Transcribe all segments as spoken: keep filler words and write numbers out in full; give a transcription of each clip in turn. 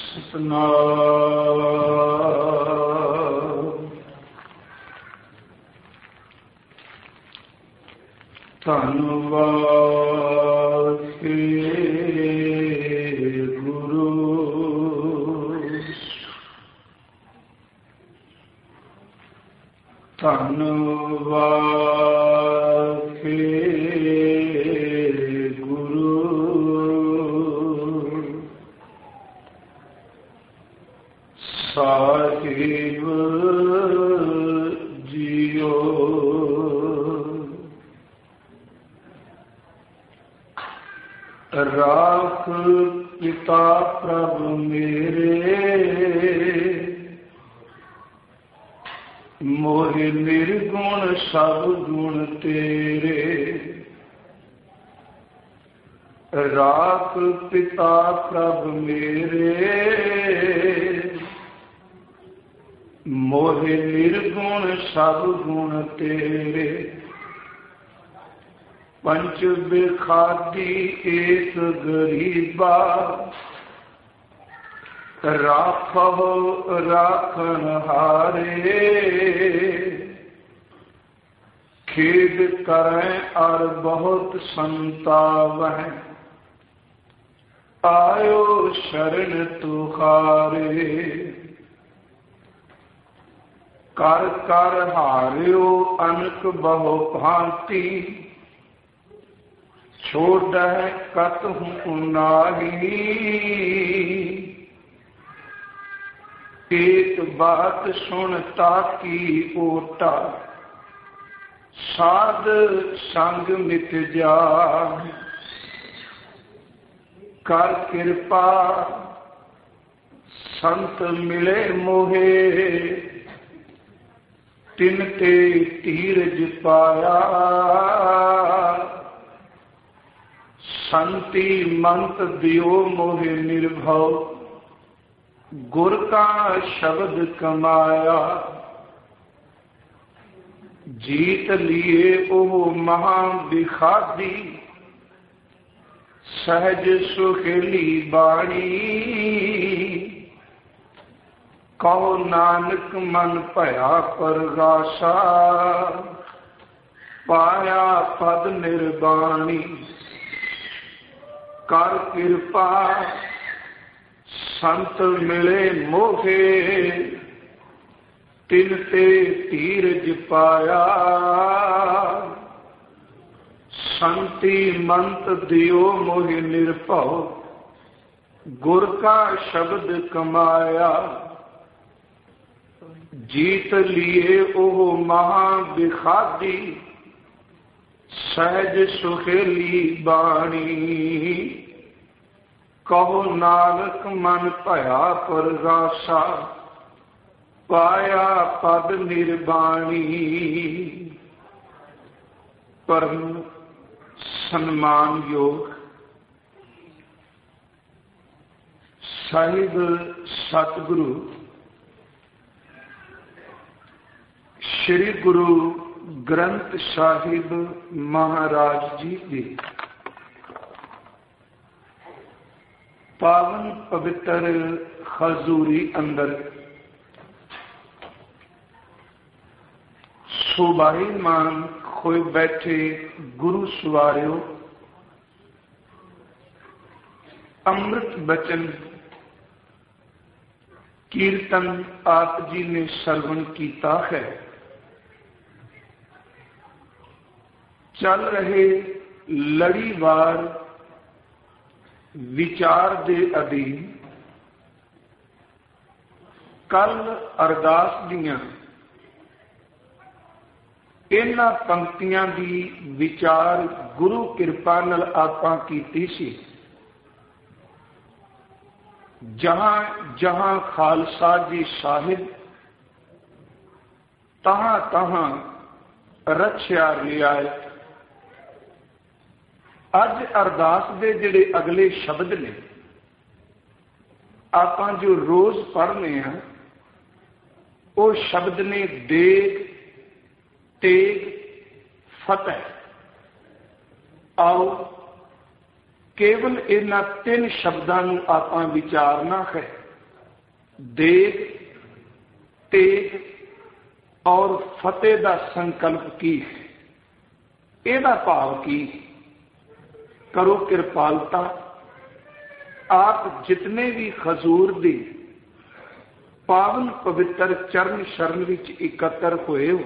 ਸਤਨਾਮ। ਧੰਨਵਾਦ ਏ ਗੁਰੂ, ਧੰਨਵਾਦ ਏ ਗੁਰੂ, ਸਾਹਿਬ ਜੀਓ। ਰਾਖ ਪਿਤਾ ਪ੍ਰਭ ਮੇਰੇ, ਮੋਹਿ ਨਿਰਗੁਣ ਸਭ ਗੁਣ ਤੇਰੇ। ਰਾਖ ਪਿਤਾ ਪ੍ਰਭ ਮੇਰੇ, ਮੋਹਿ ਨਿਰਗੁਣ ਸਭ ਗੁਣ ਤੇਰੇ। ਪੰਚ ਬਿਖਾਦੀ ਏਕ ਗਰੀਬਾ, ਰਾਖੋ ਰਾਖਨ ਹਾਰੇ। ਖੇਦ ਕਰੈ ਅਰ ਬਹੁਤ ਸੰਤਾਵਹਿ, ਆਇਓ ਸ਼ਰਨ ਤੁਖਾਰੇ। ਕਰ ਕਰ ਹਾਰਿਓ ਅਨਕ ਬਹੁ ਭਾਂਤੀ, ਛੋੜੈ ਕਤਹੁ ਨਾਹੀ। ਏਕ ਬਾਤ ਸੁਣ ਤਾਕੀ ਓਟਾ, ਸਾਧ ਸੰਗ ਮਿਟ ਜਾ। ਕਰ ਕਿਰਪਾ ਸੰਤ ਮਿਲੇ ਮੋਹੇ, ਤਿਨ ਤੇ ਧੀਰਜ ਪਾਇਆ। ਸੰਤੀ ਮੰਤ ਦਿਓ ਮੋਹਿ ਨਿਰਭਉ, ਗੁਰ ਕਾ ਸ਼ਬਦ ਕਮਾਇਆ। ਜੀਤ ਲੀਏ ਉਹ ਮਹਾ ਬਿਖਾਦੀ, ਸਹਿਜ ਸੁਖੇਲੀ ਬਾਣੀ। ਕਹੋ ਨਾਨਕ ਮਨ ਭਇਆ ਪਰਗਾਸਾ, ਪਾਇਆ ਪਦ ਨਿਰਬਾਣੀ। ਕਰ ਕਿਰਪਾ ਸੰਤ ਮਿਲੇ ਮੋਹੇ, ਤਿਨ ਤੇ ਧੀਰਜ ਪਾਇਆ। ਸੰਤੀ ਮੰਤ ਦਿਓ ਮੋਹਿ ਨਿਰਭਉ, ਗੁਰ ਕਾ ਸ਼ਬਦ ਕਮਾਇਆ। ਜੀਤ ਲੀਏ ਉਹ ਮਹਾ ਬਿਖਾਦੀ, ਸਹਿਜ ਸੁਖੇਲੀ ਬਾਣੀ। ਕਹੋ ਨਾਨਕ ਮਨ ਭਇਆ ਪਰਗਾਸਾ, ਪਾਇਆ ਪਦ ਨਿਰਬਾਣੀ। ਪਰਮ ਸਨਮਾਨਯੋਗ ਸਾਹਿਬ ਸਤਿਗੁਰੂ ਸ਼੍ਰੀ ਗੁਰੂ ਗ੍ਰੰਥ ਸਾਹਿਬ ਮਹਾਰਾਜ ਜੀ ਦੇ ਪਾਵਨ ਪਵਿੱਤਰ ਹਜ਼ੂਰੀ ਅੰਦਰ ਸੁਭਾਈਮਾਨ ਹੋਏ ਬੈਠੇ ਗੁਰੂ ਸਵਾਰਿਓ, ਅੰਮ੍ਰਿਤ ਬਚਨ ਕੀਰਤਨ ਆਪ ਜੀ ਨੇ ਸਰਵਣ ਕੀਤਾ ਹੈ। ਚੱਲ ਰਹੇ ਲੜੀਵਾਰ ਵਿਚਾਰ ਦੇ ਅਧੀਨ ਕੱਲ ਅਰਦਾਸ ਦੀਆਂ ਇਹਨਾਂ ਪੰਕਤੀਆਂ ਦੀ ਵਿਚਾਰ ਗੁਰੂ ਕਿਰਪਾ ਨਾਲ ਆਪਾਂ ਕੀਤੀ ਸੀ। ਜਹਾਂ ਜਹਾਂ ਖਾਲਸਾ ਜੀ ਸਾਹਿਬ, ਤਹਾਂ ਤਹਾਂ ਰੱਖਿਆ ਰਿਆਇਤ। ਅੱਜ ਅਰਦਾਸ ਦੇ ਜਿਹੜੇ ਅਗਲੇ ਸ਼ਬਦ ਨੇ, ਆਪਾਂ ਜੋ ਰੋਜ਼ ਪੜ੍ਹਨੇ ਆ, ਉਹ ਸ਼ਬਦ ਨੇ ਦੇਗ, ਤੇਗ, ਫਤਿਹ। ਆਓ ਕੇਵਲ ਇਹਨਾਂ ਤਿੰਨ ਸ਼ਬਦਾਂ ਨੂੰ ਆਪਾਂ ਵਿਚਾਰਨਾ ਹੈ। देग तेग और फतेह का संकल्प की है, ਇਹਦਾ भाव की करो कृपालता। आप जितने भी खजूर दी पावन पवित्र चरण शरण विच इकत्र होए हो,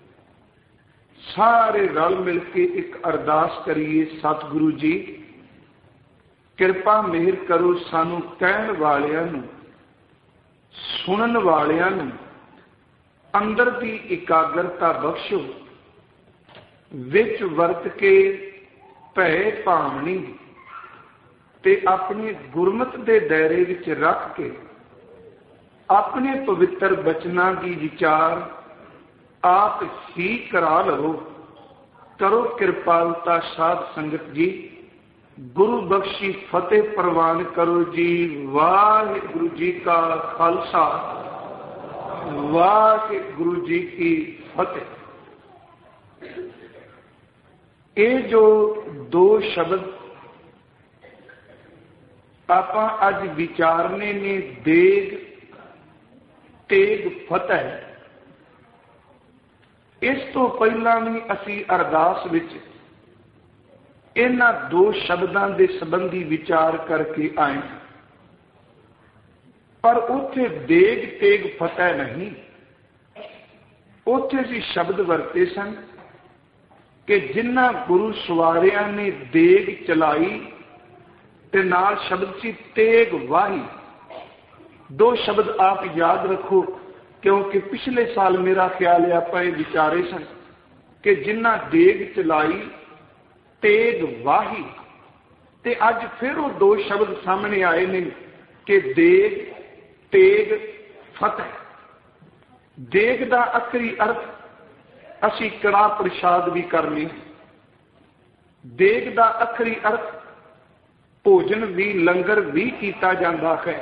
सारे रल मिल के एक अरदास करिए, सतगुरु जी किरपा मेहर करो सानू कहण वालियां नूं सुनन वालियां नूं अंदर की इकाग्रता बख्शो, विच वरत के भय भावनी ते अपने गुरमत के दायरे विच रख के अपने पवित्र बचनां की विचार आप ही करा लो। करो कृपालता साध संगत जी, गुरु बख्शी फतेह प्रवान करो जी। वाहिगुरु जी का खालसा, वाहिगुरु जी की फतेह। ये जो दो शब्द आपां अज विचारने ने, देग तेग फतेह, इस तो पहला भी असी अरदास विच इन्हां दो शब्दां दे संबंधी विचार करके आए, पर उत्थे देग तेग फतेह नहीं, उत्थे सी शब्द वरते सन कि जिन्हां गुरु सवारियां ने देग चलाई ते नाल शब्द सी तेग वाही। दो शब्द आप याद रखो, क्योंकि पिछले साल मेरा ख्याल है आप विचारे सन कि जिन्हां देग चलाई तेग वाही, ते अज फिर वो दो शब्द सामने आए ने कि देग तेग फतेह। देग दा आखिरी अर्थ असी कड़ा प्रसाद भी करने, देग दा आखिरी अर्थ भोजन भी लंगर भी किया जाता है,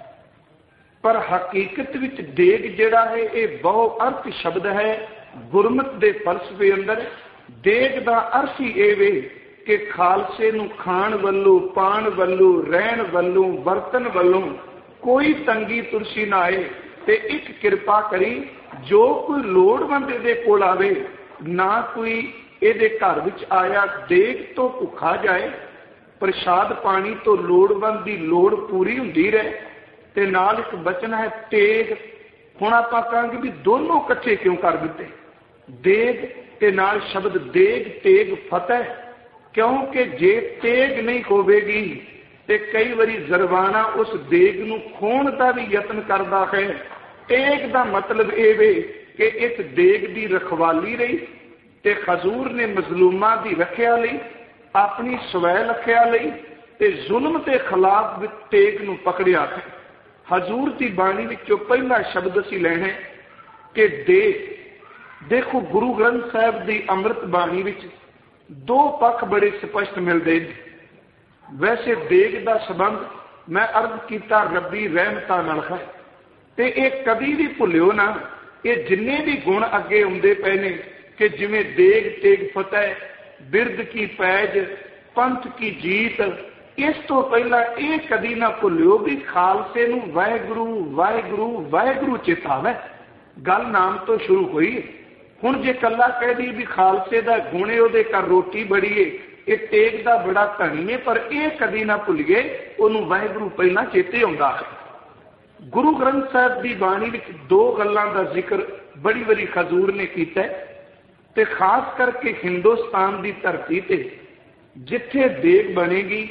पर हकीकत विच देग जिहड़ा है ये बहु अर्थ शब्द है। गुरमत दे फलसफे अंदर देग दा अर्थ ही ये वे कि खालसे नूं खाण वल्लों, पाण वल्लों, रहण वल्लों, वरतन वल्लों कोई तंगी तुरसी ना आए, ते एक किरपा करी जो कोई लोड़वंद दे कोल आवे, ना कोई इहदे घर विच आया देग तो भुखा जाए, प्रसाद पानी तो लोड़वंद दी लोड़ पूरी हुंदी रहे। ते नाल एक बचन है तेग। हुण आपां कहांगे भी दोनों इकट्ठे क्यों कर दिते, देग ते नाल शब्द देग तेग फतेह, क्योंकि जे तेग नहीं होवेगी ते कई बारी जरवाना उस देग नूं खोण दा भी यतन करदा है। तेग दा मतलब ये वे कि इस देग दी रखवाली रही, ते खजूर ने मजलूमां दी रखिया लई, अपनी स्वै रखिया लई ते जुल्म के खिलाफ तेग नूं पकड़िया है। हजूर की बाणी विचों पहला शब्द असीं लैणा कि देग। देखो गुरु ग्रंथ साहिब की अमृत बाणी विच दो पक्ष बड़े स्पष्ट मिलते हैं। वैसे देग का संबंध मैं अर्ज किया रब्बी रहमतां नाल है, ते ये कभी भी भुल्यो ना, ये जिन्ने भी गुण अगे आउंदे पए ने कि जिवें देग तेग फतेह, बिरद की पैज, पंथ की जीत, इस तो पहला ये कदी ना भुल्यो भी खालसे नूं वाहिगुरू वाहिगुरू वाहिगुरू चेतावे। गल नाम तो शुरू हुई। हुण जे कला कह दी भी खालसे दा गुण है, उहदे घर रोटी बड़ी है, ये तेग दा बड़ा धनी है, पर यह कदी ना भुल्लीए उहनूं वाहिगुरू पहला चेते आउंदा है। गुरु ग्रंथ साहिब की बाणी विच दो गल्लां दा जिक्र बड़ी बड़ी खजूर ने कीता है, ते खास करके हिंदुस्तान की धरती ते जिथे देग बनेगी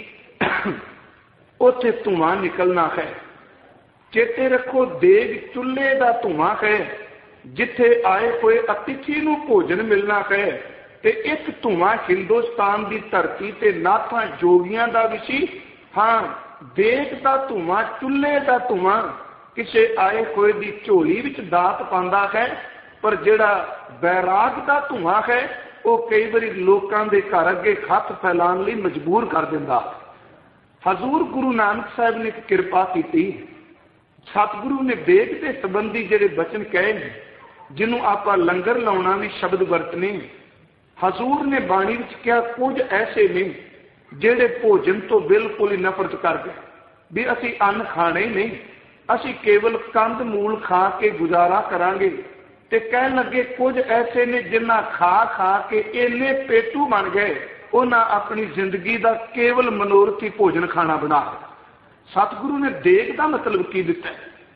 उथे धुआं निकलना है। चेते रखो देग चुल्हे का धुआं है, जिथे आए हुए अतिथि नूं भोजन मिलना है, ते एक धुआं हिंदुस्तान की धरती ते नाथां जोगियां दा भी सी। हाँ, देग का धुआं चुल्हे का धुआं किसी आए हुए की झोली विच दात पांदा है, पर जिहड़ा बैराग का धुआं है वो कई बारी लोकां दे घर अगे हथ फैलाण लई मजबूर कर दिंदा। हजूर गुरु नानक साहब ने एक किरपा की, सतगुरु ने देग के संबंधी जिहड़े बचन कहे ने, जिन्हों आपां लंगर लाउणा भी शब्द वरतने, हजूर ने बाणी विच कहा कुछ ऐसे ने जिहड़े भोजन तो बिल्कुल ही नफरत कर गए भी असीं अन्न खाणे नहीं, ਅਸੀਂ ਕੇਵਲ ਕੰਦ ਮੂਲ ਖਾ ਕੇ ਗੁਜ਼ਾਰਾ ਕਰਾਂਗੇ। ਤੇ ਕਹਿਣ ਲੱਗੇ ਕੁਝ ਐਸੇ ਨੇ ਜਿਨ੍ਹਾਂ ਖਾ ਖਾ ਕੇ ਇੰਨੇ ਪੇਟੂ ਬਣ ਗਏ, ਉਹਨਾਂ ਆਪਣੀ ਜ਼ਿੰਦਗੀ ਦਾ ਕੇਵਲ ਮਨੋਰਥੀ ਭੋਜਨ ਖਾਣਾ ਬਣਾ ਲਿਆ। ਸਤਿਗੁਰੂ ਨੇ ਦੇਗ ਦਾ ਮਤਲਬ ਕੀ ਦਿੱਤਾ?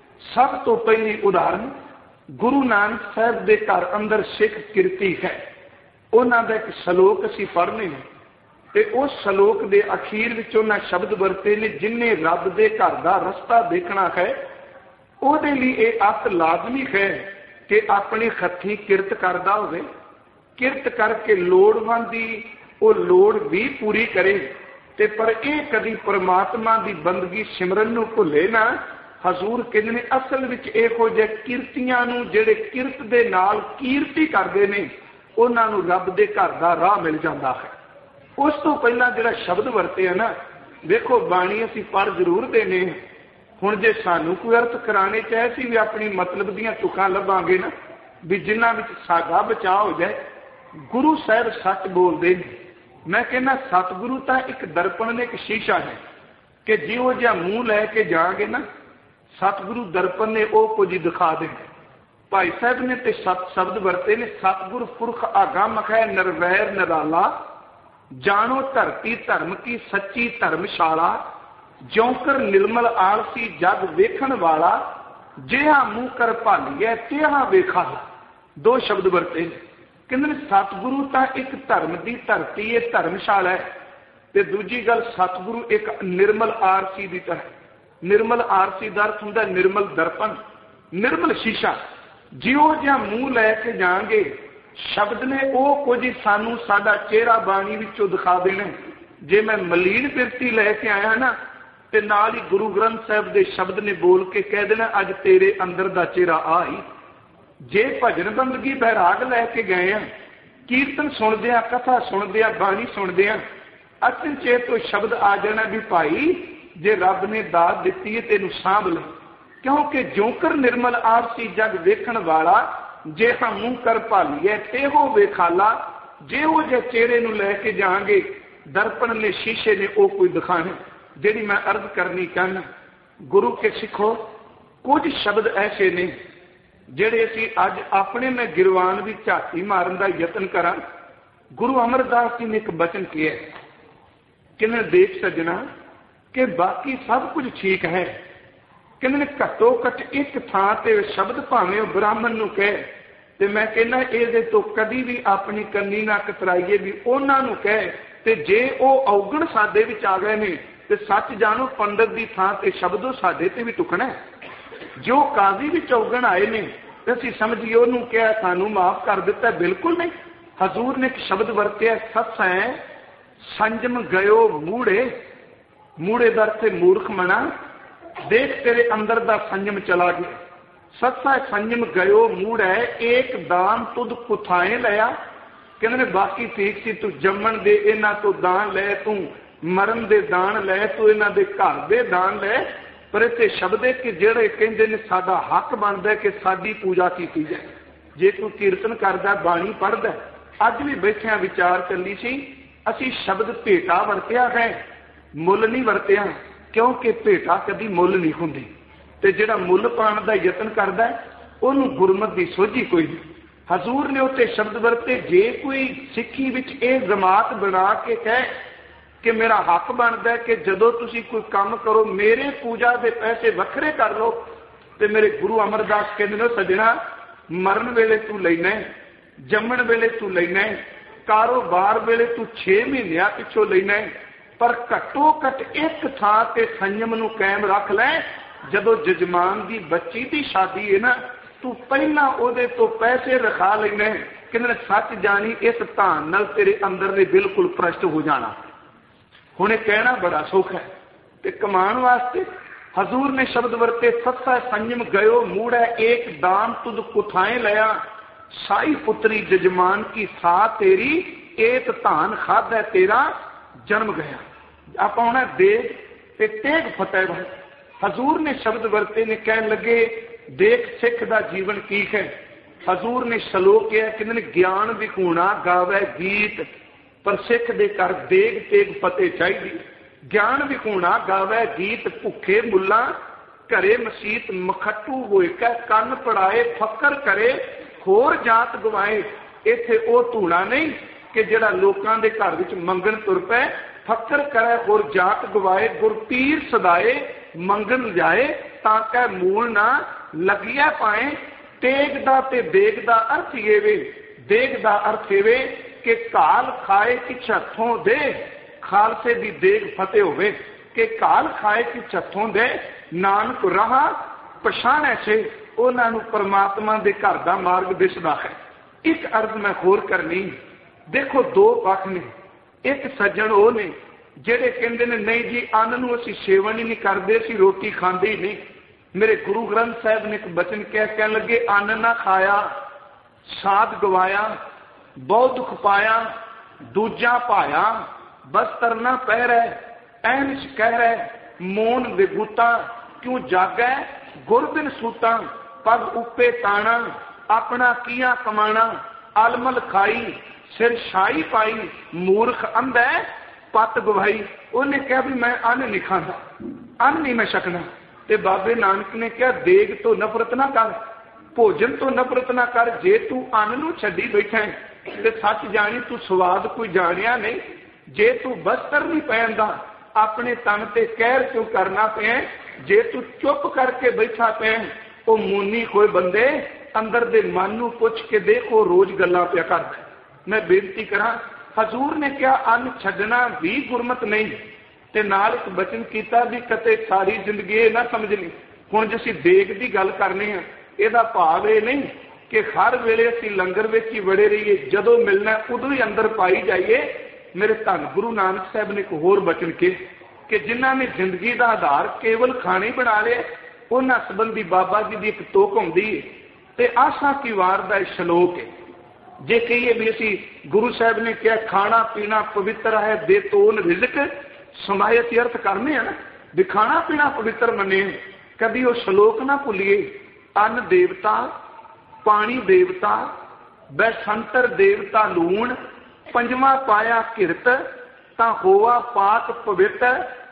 ਸਭ ਤੋਂ ਪਹਿਲੀ ਉਦਾਹਰਨ ਗੁਰੂ ਨਾਨਕ ਸਾਹਿਬ ਦੇ ਘਰ ਅੰਦਰ ਸਿੱਖ ਕਿਰਤੀ ਹੈ। ਉਹਨਾਂ ਦਾ ਇੱਕ ਸ਼ਲੋਕ ਅਸੀਂ ਪੜ੍ਹਨੇ ਨੇ ਤੇ ਉਸ ਸ਼ਲੋਕ ਦੇ ਅਖੀਰ ਵਿੱਚ ਉਹਨਾਂ ਸ਼ਬਦ ਵਰਤੇ ਨੇ, ਜਿਨਨੇ ਰੱਬ ਦੇ ਘਰ ਦਾ ਰਸਤਾ ਦੇਖਣਾ ਹੈ ਉਹਦੇ ਲਈ ਇਹ ਅੱਤ ਲਾਜ਼ਮੀ ਹੈ ਕਿ ਆਪਣੀ ਹੱਥੀਂ ਕਿਰਤ ਕਰਦਾ ਹੋਵੇ, ਕਿਰਤ ਕਰਕੇ ਲੋੜਵੰਦ ਦੀ ਉਹ ਲੋੜ ਵੀ ਪੂਰੀ ਕਰੇ। ਤੇ ਪਰ ਇਹ ਕਦੀ ਪਰਮਾਤਮਾ ਦੀ ਬੰਦਗੀ ਸਿਮਰਨ ਨੂੰ ਭੁੱਲੇ ਨਾ। ਹਜ਼ੂਰ ਕਹਿੰਦੇ ਨੇ ਅਸਲ ਵਿੱਚ ਇਹੋ ਜਿਹੇ ਕਿਰਤੀਆਂ ਨੂੰ, ਜਿਹੜੇ ਕਿਰਤ ਦੇ ਨਾਲ ਕੀਰਤੀ ਕਰਦੇ ਨੇ, ਉਹਨਾਂ ਨੂੰ ਰੱਬ ਦੇ ਘਰ ਦਾ ਰਾਹ ਮਿਲ ਜਾਂਦਾ ਹੈ। ਉਸ ਤੋਂ ਪਹਿਲਾਂ ਜਿਹੜਾ ਸ਼ਬਦ ਵਰਤੇ ਆ ਨਾ, ਵੇਖੋ ਬਾਣੀ ਅਸੀਂ ਪੜ੍ਹ ਜ਼ਰੂਰ ਦੇਣੇ। ਹੁਣ ਜੇ ਸਾਨੂੰ ਕੋਈ ਅਰਥ ਕਰਾਣੇ ਚਾਹੇ ਸੀ ਵੀ ਆਪਣੀ ਮਤਲਬ ਦੀਆਂ ਤੁਕਾਂ ਲੱਭਾਂਗੇ ਨਾ, ਵੀ ਜਿਨ੍ਹਾਂ ਵਿੱਚ ਸਾਡਾ ਬਚਾਅ ਹੋ ਜਾਏ। ਗੁਰੂ ਸਾਹਿਬ ਸੱਚ ਬੋਲਦੇ ਨੇ। ਮੈਂ ਕਹਿੰਦਾ ਸਤਿਗੁਰੂ ਤਾਂ ਇੱਕ ਦਰਪਣ ਨੇ, ਇੱਕ ਸ਼ੀਸ਼ਾ ਹੈ ਕਿ ਜਿਹੋ ਜਿਹਾ ਮੂੰਹ ਲੈ ਕੇ ਜਾਗੇ ਨਾ, ਸਤਿਗੁਰੂ ਦਰਪਣ ਨੇ ਉਹ ਕੁਝ ਦਿਖਾ ਦੇਣਾ। ਭਾਈ ਸਾਹਿਬ ਨੇ ਤੇ ਸਤ ਸ਼ਬਦ ਵਰਤੇ ਨੇ, ਸਤਿਗੁਰ ਪੁਰਖ ਆਗਮ ਹੈ ਨਿਰਵੈਰ ਨਿਰਾਲਾ, ਜਾਣੋ ਧਰਤੀ ਧਰਮ ਕੀ ਸੱਚੀ ਧਰਮਸ਼ਾਲਾ, ਜਿਉਂਕਰ ਨਿਰਮਲ ਆਲਸੀ ਜਗ ਵੇਖਣ ਵਾਲਾ, ਜਿਹਾ ਮੂੰਹ ਕਰ ਭਾਲੀਏ ਤਿਹਾ ਵੇਖਾ। ਦੋ ਸ਼ਬਦ ਵਰਤੇ। ਕਹਿੰਦੇ ਨੇ ਸਤਿਗੁਰੂ ਤਾਂ ਇੱਕ ਧਰਮ ਦੀ ਧਰਤੀ, ਇਹ ਧਰਮਸ਼ਾਲਾ ਹੈ। ਤੇ ਦੂਜੀ ਗੱਲ, ਸਤਿਗੁਰੂ ਇੱਕ ਨਿਰਮਲ ਆਰਸੀ ਦੀ ਤਰ੍ਹਾਂ। ਨਿਰਮਲ ਆਰਸੀ ਦਾ ਅਰਥ ਹੁੰਦਾ ਨਿਰਮਲ ਦਰਪਣ, ਨਿਰਮਲ ਸ਼ੀਸ਼ਾ। ਜਿਉਂ ਜਿਹਾ ਮੂੰਹ ਲੈ ਕੇ ਜਾਣਗੇ ਸ਼ਬਦ ਨੇ ਉਹ ਕੁਝ ਸਾਨੂੰ ਸਾਡਾ ਚਿਹਰਾ ਬਾਣੀ ਵਿੱਚੋਂ ਦਿਖਾ ਦੇਣਾ। ਜੇ ਮੈਂ ਮਲੀਨ ਬਿਰਤੀ ਲੈ ਕੇ ਆਇਆ ਨਾ ਤੇ ਨਾਲ ਹੀ ਗੁਰੂ ਗ੍ਰੰਥ ਸਾਹਿਬ ਦੇ ਸ਼ਬਦ ਨੇ ਬੋਲ ਕੇ ਕਹਿ ਦੇਣਾ ਅੱਜ ਤੇਰੇ ਅੰਦਰ ਦਾ ਚਿਹਰਾ ਆ ਹੀ। ਜੇ ਭਜਨ ਬੰਦਗੀ ਬੈਰਾਗ ਲੈ ਕੇ ਗਏ ਆ, ਕੀਰਤਨ ਸੁਣਦੇ ਆ, ਕਥਾ ਸੁਣਦੇ ਆ, ਬਾਣੀ ਸੁਣਦੇ ਆ, ਅਚਨ ਚੇਤ ਤੋਂ ਸ਼ਬਦ ਆ ਜਾਣਾ ਵੀ ਭਾਈ ਜੇ ਰੱਬ ਨੇ ਦਾਤ ਦਿੱਤੀ ਹੈ ਤੈਨੂੰ ਸਾਂਭ ਲੈ। ਕਿਉਂਕਿ ਜੋਕਰ ਨਿਰਮਲ ਆਰਸੀ ਜਗ ਵੇਖਣ ਵਾਲਾ, ਜੇ ਹਾਂ ਮੂੰਹ ਕਰ ਭਾਲੀਏ ਤੇਹੋ ਵੇਖਾਲਾ। ਜੇ ਉਹ ਜੇ ਚਿਹਰੇ ਨੂੰ ਲੈ ਕੇ ਜਾਣਗੇ ਦਰਪਣ ਨੇ, ਸ਼ੀਸ਼ੇ ਨੇ ਉਹ ਕੋਈ ਦਿਖਾਣਾ। ਜਿਹੜੀ ਮੈਂ ਅਰਜ਼ ਕਰਨੀ ਚਾਹੁੰਦਾ, ਗੁਰੂ ਕੇ ਸਿੱਖੋ ਕੁਝ ਸ਼ਬਦ ਐਸੇ ਨੇ ਜਿਹੜੇ ਅਸੀਂ ਅੱਜ ਆਪਣੇ ਮੈਂ ਗਿਰਵਾਨ ਵੀ ਝਾਤੀ ਮਾਰਨ ਦਾ ਯਤਨ ਕਰਾਂ। ਗੁਰੂ ਅਮਰਦਾਸ ਜੀ ਨੇ ਇੱਕ ਬਚਨ ਕਿਹਾ, ਕਹਿੰਦੇ ਦੇਖ ਸੱਜਣਾ ਕਿ ਬਾਕੀ ਸਭ ਕੁਝ ਠੀਕ ਹੈ, ਕਹਿੰਦੇ ਨੇ ਘੱਟੋ ਘੱਟ ਇੱਕ ਥਾਂ ਤੇ ਸ਼ਬਦ ਭਾਵੇਂ ਉਹ ਬ੍ਰਾਹਮਣ ਨੂੰ ਕਹੇ, ਤੇ ਮੈਂ ਕਹਿੰਦਾ ਇਹਦੇ ਤੋਂ ਕਦੀ ਵੀ ਆਪਣੀ ਕੰਨੀ ਨਾ ਕਤਰਾਈਏ ਵੀ ਉਹਨਾਂ ਨੂੰ ਕਹੇ। ਤੇ ਜੇ ਉਹ ਔਗਣ ਸਾਡੇ ਵਿੱਚ ਆ ਗਏ ਨੇ ਤੇ ਸੱਚ ਜਾਣੋ ਪੰਡਤ ਦੀ ਥਾਂ ਤੇ ਸ਼ਬਦੋ ਸਾਡੇ ਤੇ ਵੀ ਟੁਕਣਾ। ਜੋ ਕਾਜ਼ੀ ਵਿੱਚ ਔਗਣ ਆਏ ਨੇ ਤੇ ਅਸੀਂ ਸਮਝੀਏ ਉਹਨੂੰ ਕਿਹਾ ਸਾਨੂੰ ਮਾਫ ਕਰ ਦਿੱਤਾ, ਬਿਲਕੁਲ ਨਹੀਂ। ਹਜ਼ੂਰ ਨੇ ਇੱਕ ਸ਼ਬਦ ਵਰਤਿਆ, ਸਤਸੈ ਸੰਜਮ ਗਇਓ ਮੂੜੇ। ਮੂੜੇ ਦਰ ਤੇ ਮੂਰਖ ਮਨਾ, ਦੇਖ ਤੇਰੇ ਅੰਦਰ ਦਾ ਸੰਜਮ ਚਲਾ ਗਿਆ। ਸਤਸੈ ਸੰਜਮ ਗਇਓ ਮੂੜੇ, ਏਕ ਦਾਨ ਤੁਧ ਕੁਥਾਏ ਲਿਆ। ਕਹਿੰਦੇ ਨੇ ਬਾਕੀ ਠੀਕ ਸੀ, ਤੂੰ ਜੰਮਣ ਦੇ ਇਹਨਾਂ ਤੋਂ ਦਾਨ ਲੈ, ਤੂੰ ਮਰਨ ਦੇ ਦਾਨ ਲੈ, ਤੂੰ ਇਹਨਾਂ ਦੇ ਘਰ ਦੇ ਦਾਨ ਲੈ। ਪਰ ਇੱਥੇ ਸ਼ਬਦ ਹੈ ਕਿ ਜਿਹੜੇ ਕਹਿੰਦੇ ਨੇ ਸਾਡਾ ਹੱਕ ਬਣਦਾ ਕਿ ਸਾਡੀ ਪੂਜਾ ਕੀਤੀ ਜਾਏ। ਜੇ ਤੂੰ ਕੀਰਤਨ ਕਰਦਾ, ਬਾਣੀ ਪੜ੍ਹਦਾ, ਅੱਜ ਵੀ ਬੈਠਿਆਂ ਵਿਚਾਰ ਚੱਲੀ ਸੀ, ਅਸੀਂ ਸ਼ਬਦ ਭੇਟਾ ਵਰਤਿਆ ਹੈ, ਮੁੱਲ ਨਹੀਂ ਵਰਤਿਆ, ਕਿਉਂਕਿ ਭੇਟਾ ਕਦੀ ਮੁੱਲ ਨਹੀਂ ਹੁੰਦੀ। ਤੇ ਜਿਹੜਾ ਮੁੱਲ ਪਾਉਣ ਦਾ ਯਤਨ ਕਰਦਾ ਉਹਨੂੰ ਗੁਰਮਤਿ ਦੀ ਸੋਝੀ ਕੋਈ ਨਹੀਂ। ਹਜ਼ੂਰ ਨੇ ਉੱਤੇ ਸ਼ਬਦ ਵਰਤੇ, ਜੇ ਕੋਈ ਸਿੱਖੀ ਵਿੱਚ ਇਹ ਜਮਾਤ ਬਣਾ ਕੇ ਕਹੇ ਕਿ ਮੇਰਾ ਹੱਕ ਬਣਦਾ ਕਿ ਜਦੋਂ ਤੁਸੀਂ ਕੋਈ ਕੰਮ ਕਰੋ ਮੇਰੇ ਪੂਜਾ ਦੇ ਪੈਸੇ ਵੱਖਰੇ ਕਰ ਲਓ, ਤੇ ਮੇਰੇ ਗੁਰੂ ਅਮਰਦਾਸ ਕਹਿੰਦੇ ਨੇ ਸੱਜਣਾ ਮਰਨ ਵੇਲੇ ਤੂੰ ਲੈਣਾ, ਜੰਮਣ ਵੇਲੇ ਤੂੰ ਲੈਣਾ, ਕਾਰੋਬਾਰ ਵੇਲੇ ਤੂੰ ਛੇ ਮਹੀਨਿਆਂ ਪਿੱਛੋਂ ਲੈਣਾ, ਪਰ ਘੱਟੋ ਘੱਟ ਇੱਕ ਥਾਂ ਤੇ ਸੰਯਮ ਨੂੰ ਕਾਇਮ ਰੱਖ ਲੈ। ਜਦੋਂ ਜਜਮਾਨ ਦੀ ਬੱਚੀ ਦੀ ਸ਼ਾਦੀ ਹੈ ਨਾ, ਤੂੰ ਪਹਿਲਾਂ ਉਹਦੇ ਤੋਂ ਪੈਸੇ ਰਖਾ ਲੈਣਾ। ਕਹਿੰਦੇ ਸੱਚ ਜਾਣੀ ਇਸ ਧਾਨ ਨਾਲ ਤੇਰੇ ਅੰਦਰ ਨੇ ਬਿਲਕੁਲ ਭ੍ਰਸ਼ਟ ਹੋ ਜਾਣਾ। ਹੁਣ ਇਹ ਕਹਿਣਾ ਬੜਾ ਸੌਖਾ ਹੈ ਤੇ ਕਮਾਉਣ ਵਾਸਤੇ ਹਜ਼ੂਰ ਨੇ ਸ਼ਬਦ ਵਰਤੇ, ਸੱਸਾ ਸੰਜਮ ਗਇਓ ਮੂੜਾ, ਏਕ ਦਾਨ ਤੁਧ ਕੁਥਾਏ ਲਿਆ। ਸਾਈ ਪੁੱਤਰੀ ਜਜਮਾਨ ਕੀ ਸਾ ਤੇਰੀ, ਏਕ ਧਾਨ ਖਾਧਾ ਤੇਰਾ ਜਨਮ ਗਿਆ। ਆਪਾਂ ਹੁਣ ਦੇਖ ਤੇ ਤੇਗ ਫਤਿਹ। ਹਜ਼ੂਰ ਨੇ ਸ਼ਬਦ ਵਰਤੇ ਨੇ, ਕਹਿਣ ਲੱਗੇ ਦੇਖ ਸਿੱਖ ਦਾ ਜੀਵਨ ਕੀ ਹੈ। ਹਜ਼ੂਰ ਨੇ ਸ਼ਲੋਕ ਕਿਹਾ, ਕਹਿੰਦੇ ਨੇ ਗਿਆਨ ਵਿਖੂਣਾ ਗਾਵੇ ਗੀਤ, ਪਰ ਸਿੱਖ ਦੇ ਘਰ ਦੇਗ ਤੇਗ ਫਤਿਹ ਚਾਹੀਦੀ। ਗਿਆਨ ਵਿਖੂਣਾ ਗਾਵੇ ਗੀਤ, ਭੁੱਖੇ ਮੁੱਲਾ घरे मसीत मखट्टू होए कै कन पड़ाए फकर करे होर जात गवाए। इत्थे वो धूना नहीं कि जिहड़ा लोकां दे घर विच मंगण तुर पै, फकर करे होर जात गवाए। गुरपीर सदाए मंगण जाए तां कै मूल ना लगिया पाए। तेग दा ते देग दा अर्थ ये वे, देग दा अर्थ ये वे कि घाल खाए किछ हथों दे, खालसे दी देग फतेह होवे कि घाल खाए किछ हथों दे। नानक राह पछाणे से उन्हां नूं परमात्मा दे घर दा मार्ग दिसदा है। एक अर्ज मैं होर करनी, देखो दो पक्ष ने। एक सज्जन वो ने ਜਿਹੜੇ ਕਹਿੰਦੇ ਨੇ नहीं जी अन्न ਨੂੰ ਅਸੀਂ ਸੇਵਨ ਹੀ नहीं करते, ਅਸੀਂ रोटी खांदे ही नहीं। मेरे गुरु ग्रंथ साहब ने एक बचन कह कह लगे अन्न ना खाया साध गवाया, बहुत दुख पाया दूजा पाया। बस तरना पै रहा ऐनच कह रहा मोन विभूता क्यों जागै गुर बिन सूता। पग उपे ताना अपना किया कमाना, अलमल खाई सिर शाही पाई। मूर्ख अंधा पत गवाई। उन्हें कहा भी मैं अन्न नहीं खाता, अन्न नहीं मैं छकना। ते बाबे नानक ने कहा देग तो नफरत ना कर, भोजन तो नफरत ना कर। जे तू अन्न नूं छड्डी बैठा है ते सच जानी तू स्वाद कोई जानिया नहीं। जे तू बस्तर नहीं पहनदा अपने तन ते कहर क्यों करना पे। जे तू चुप करके बैठा पे वो मुनी कोई बंदे अंदर दे मन नूं पुछ के देखो रोज गल्लां पिया करदा। मैं बेनती करा हजूर ने क्या अन्न छड्डना भी गुरमत नहीं ते नाल एक बचन कीता भी कते सारी जिंदगी ये ना समझ ली। हुण जे असीं देग दी गल करनी है इहदा भाव ये नहीं कि हर वेले असीं लंगर विच ही वड़े रहिए, जदों मिलना उदों ही अंदर पाई जाइए। मेरे धन गुरु नानक साहब ने एक होर बचन के कि जिन्हां ने जिंदगी का आधार केवल खाने बना लिया उन्हां संबंधी बाबा जी की एक तोक आउंदी है ते आशा की वार दा श्लोक है। जे कहिए भी असी गुरु साहब ने क्या खाना पीना पवित्र है दे तोन रिजक समायत अर्थ करने हैं ना भी खाना पीना पवित्र मने। कभी वो श्लोक ना भूलिए अन्न देवता पानी देवता बैसंतर देवता लूण पंजवा पाया किरत ता होआ पाक पवित्र।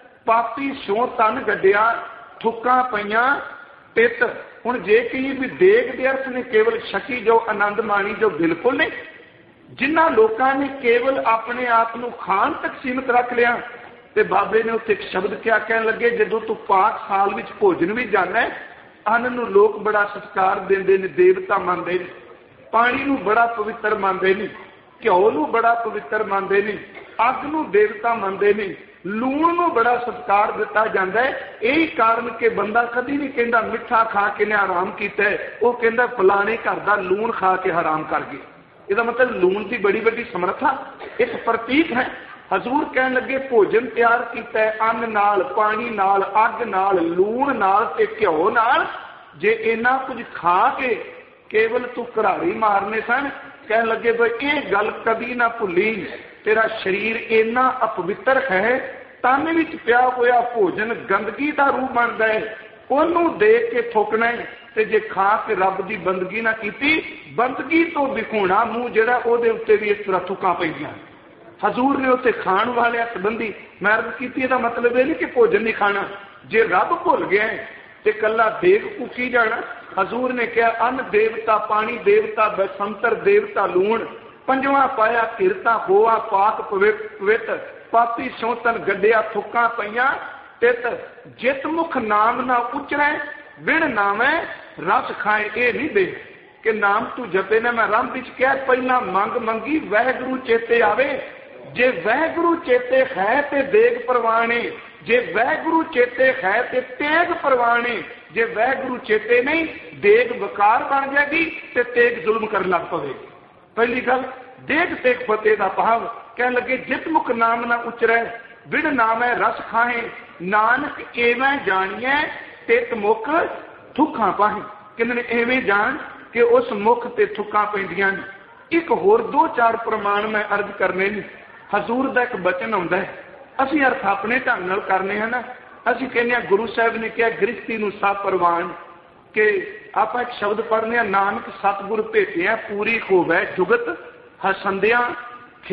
पापी स्यों तन गड्डिया ठुक्का पईयां पित। हुण जे कहिए भी देग दे अर्थ ने केवल छकी जो आनंद माणी जो बिल्कुल नहीं। जिन्हां लोकां ने केवल अपने आप नूं खाण तक सीमित रख लिया ते बाबे ने उत्थे एक शब्द क्या कहन लगे जदों तू पाक साल विच भोजन भी जाना है अन्न नूं लोक बड़ा सत्कार देंदे ने, देवता मानदे ने। पानी नूं बड़ा पवित्र मानदे ने, घिओ नूं बड़ा पवित्र मानदे ने, अग नूं देवता मानदे ने, लूण नूं बड़ा सत्कार दिता जाता है। यही कारण कि बंदा कभी नहीं कहता मिठा खा के ने हराम किया है, वो कहता फलाने घर का लूण खा के हराम कर गए। इसका मतलब लूण की बड़ी बड़ी समर्था एक प्रतीक है। हजूर कहन लगे भोजन तैयार किया है अन्न नाल पानी नाल अग नाल लूण नाल ते घिओ नाल। जे इन्ना कुछ खा के केवल तू घराड़ी मारने सन। कहन लगे भाई ये गल कभी ना भुली, तेरा शरीर इन्ना अपवित्र है तन विच पिया होया भोजन गंदगी का रूप बनता है, ओनू देख के थुकना है। ते जे खा के रब की बंदगी ना की बंदगी तो विखोना मूँह जिहड़ा उहदे उत्ते भी इस तरह थुकां पैंदियां। हजूर ने उत्ते खाण वाले संबंधी मैं अर्ज की, इसका मतलब ये नहीं कि भोजन नहीं खाना। जे रब भुल गया है तो कला देग फूकी जाना। हजूर ने कहा अन्न देवता पानी देवता बसंतर देवता लूण पंजवा पाया किरता होआ पाक पवित्र। पापी सौतन गड्डिया थुक्का पईयां तित जित मुख नाम ना उचरै बिन नामै रस खाए। ये नहीं दे कि नाम तू जपे ने मैं रंभ विच कह पहला मंग मंगी वैगुरु चेते आवे। जे वैगुरु चेते है ते देग परवाने, जे वैगुरु चेते है ते तेग परवाने। जे वैगुरु चेते नहीं देग वकार बन जाएगी ते तेग जुल्म कर लग पवेगी। पहली गल देग तेग फतेह का भाव कह लगे जित मुख नाम ना उचरै बिन नाम है रस खाए। नानक एवं जानिए तित मुख थुखा पाए। कहते एवं जान कि उस मुख ते थुक्कां पैंदियां ने। एक होर दो चार प्रमाण मैं अर्ज करने ने। हजूर का एक बचन आउंदा है, असीं अर्थ अपने ढंग नाल करने हैं ना। असीं कहने गुरु साहब ने कहा गृहस्थी नूं सब परवान कि आप एक शब्द पढ़ने नानक सतगुर भेटिया पूरी होवै जुगत हसंदियां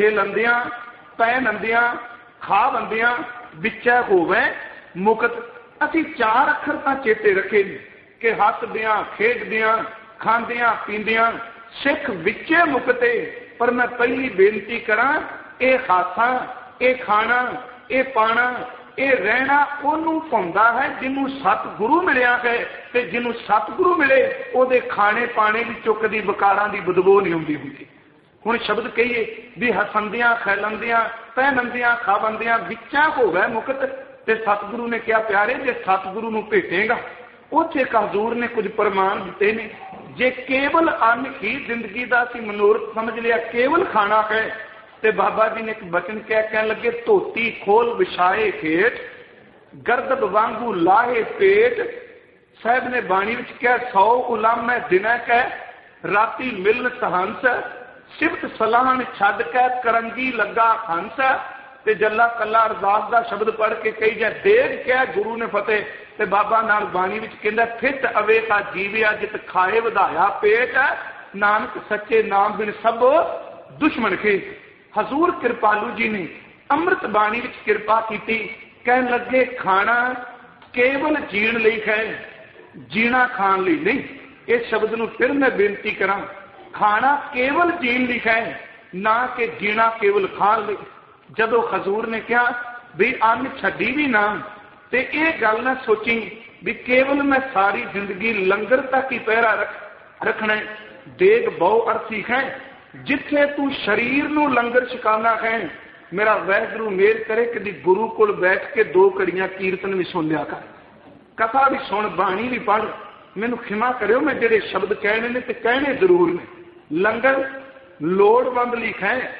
खेलंदियां पैनंदियां खावंदियां बिचै होवै मुकत। ਅਸੀਂ चार अखर तां चेते रखे ने कि हसदियां खेडदियां खांदियां पींदियां सिख विचे मुकते। पर मैं पहली बेनती करा, ये हासा, ये खाना, ये पाना, ये रहना ओनू पाउंदा है जिन्हों सतगुरु मिलिया है। ते जिन्हों सतगुरु मिले ओदे खाने पाने विचों कदी विकारां दी बदबू नहीं आउंदी हुंदी। हुण शब्द कहिए भी हसंदियां खैलंदियां पहनंदियां खावंदियां विचां होवे मुकत। ते सतगुरु ने क्या प्यारे, जे सतगुरु नूं भेटेगा उत्थे हजूर ने कुछ प्रमाण दिते ने। जे केवल अन्न ही जिंदगी का असीं मनोरथ समझ लिया, केवल खाना है, तो बाबा जी ने एक बचन क्या कह लगे, धोती खोल विछाए हेठ गर्दब वांगू लाहे पेट। साहब ने बाणी विच कहा, सौ उलाम दिन कह राती मिलन सहंस सिफत सलाहन छड्ड कै करंगी लगा हंस। ते जला कला अरदास का शब्द पढ़ के कही जाए देर क्या गुरु ने फतेह। ते बाबा नाल बाणी विच कहंदा, फिट अवेखा जीविया जित खाए वधाया पेट नानक सच्चे नाम बिन सब दुश्मन के। हजूर कृपालू जी ने अमृत बाणी विच कृपा की, कहन लगे खाना केवल जीण लई है, जीना खान लई नहीं। इस शब्द नूं फिर मैं बेनती करा, खाना केवल जीण लई है, ना कि जीना केवल खान लई। जदों हजूर ने कहा भी अन्न छड्डी भी ना, ते ये गल ना सोची भी केवल मैं सारी जिंदगी लंगर तक ही पहरा रख रखना है। देग बहु अर्थी है, जिथे तू शरीर नू लंगर छकाना है। मेरा वाहिगुरू मेहर करे कदी गुरु कोल बैठ के दो कड़ियां कीर्तन भी सुन लिया कर, कथा भी सुन, बाणी भी पढ़। मैनू खिमा करियो, मैं जेडे शब्द कहने ने ते कहने जरूर ने। लंगर लोड़वंद लिखा है,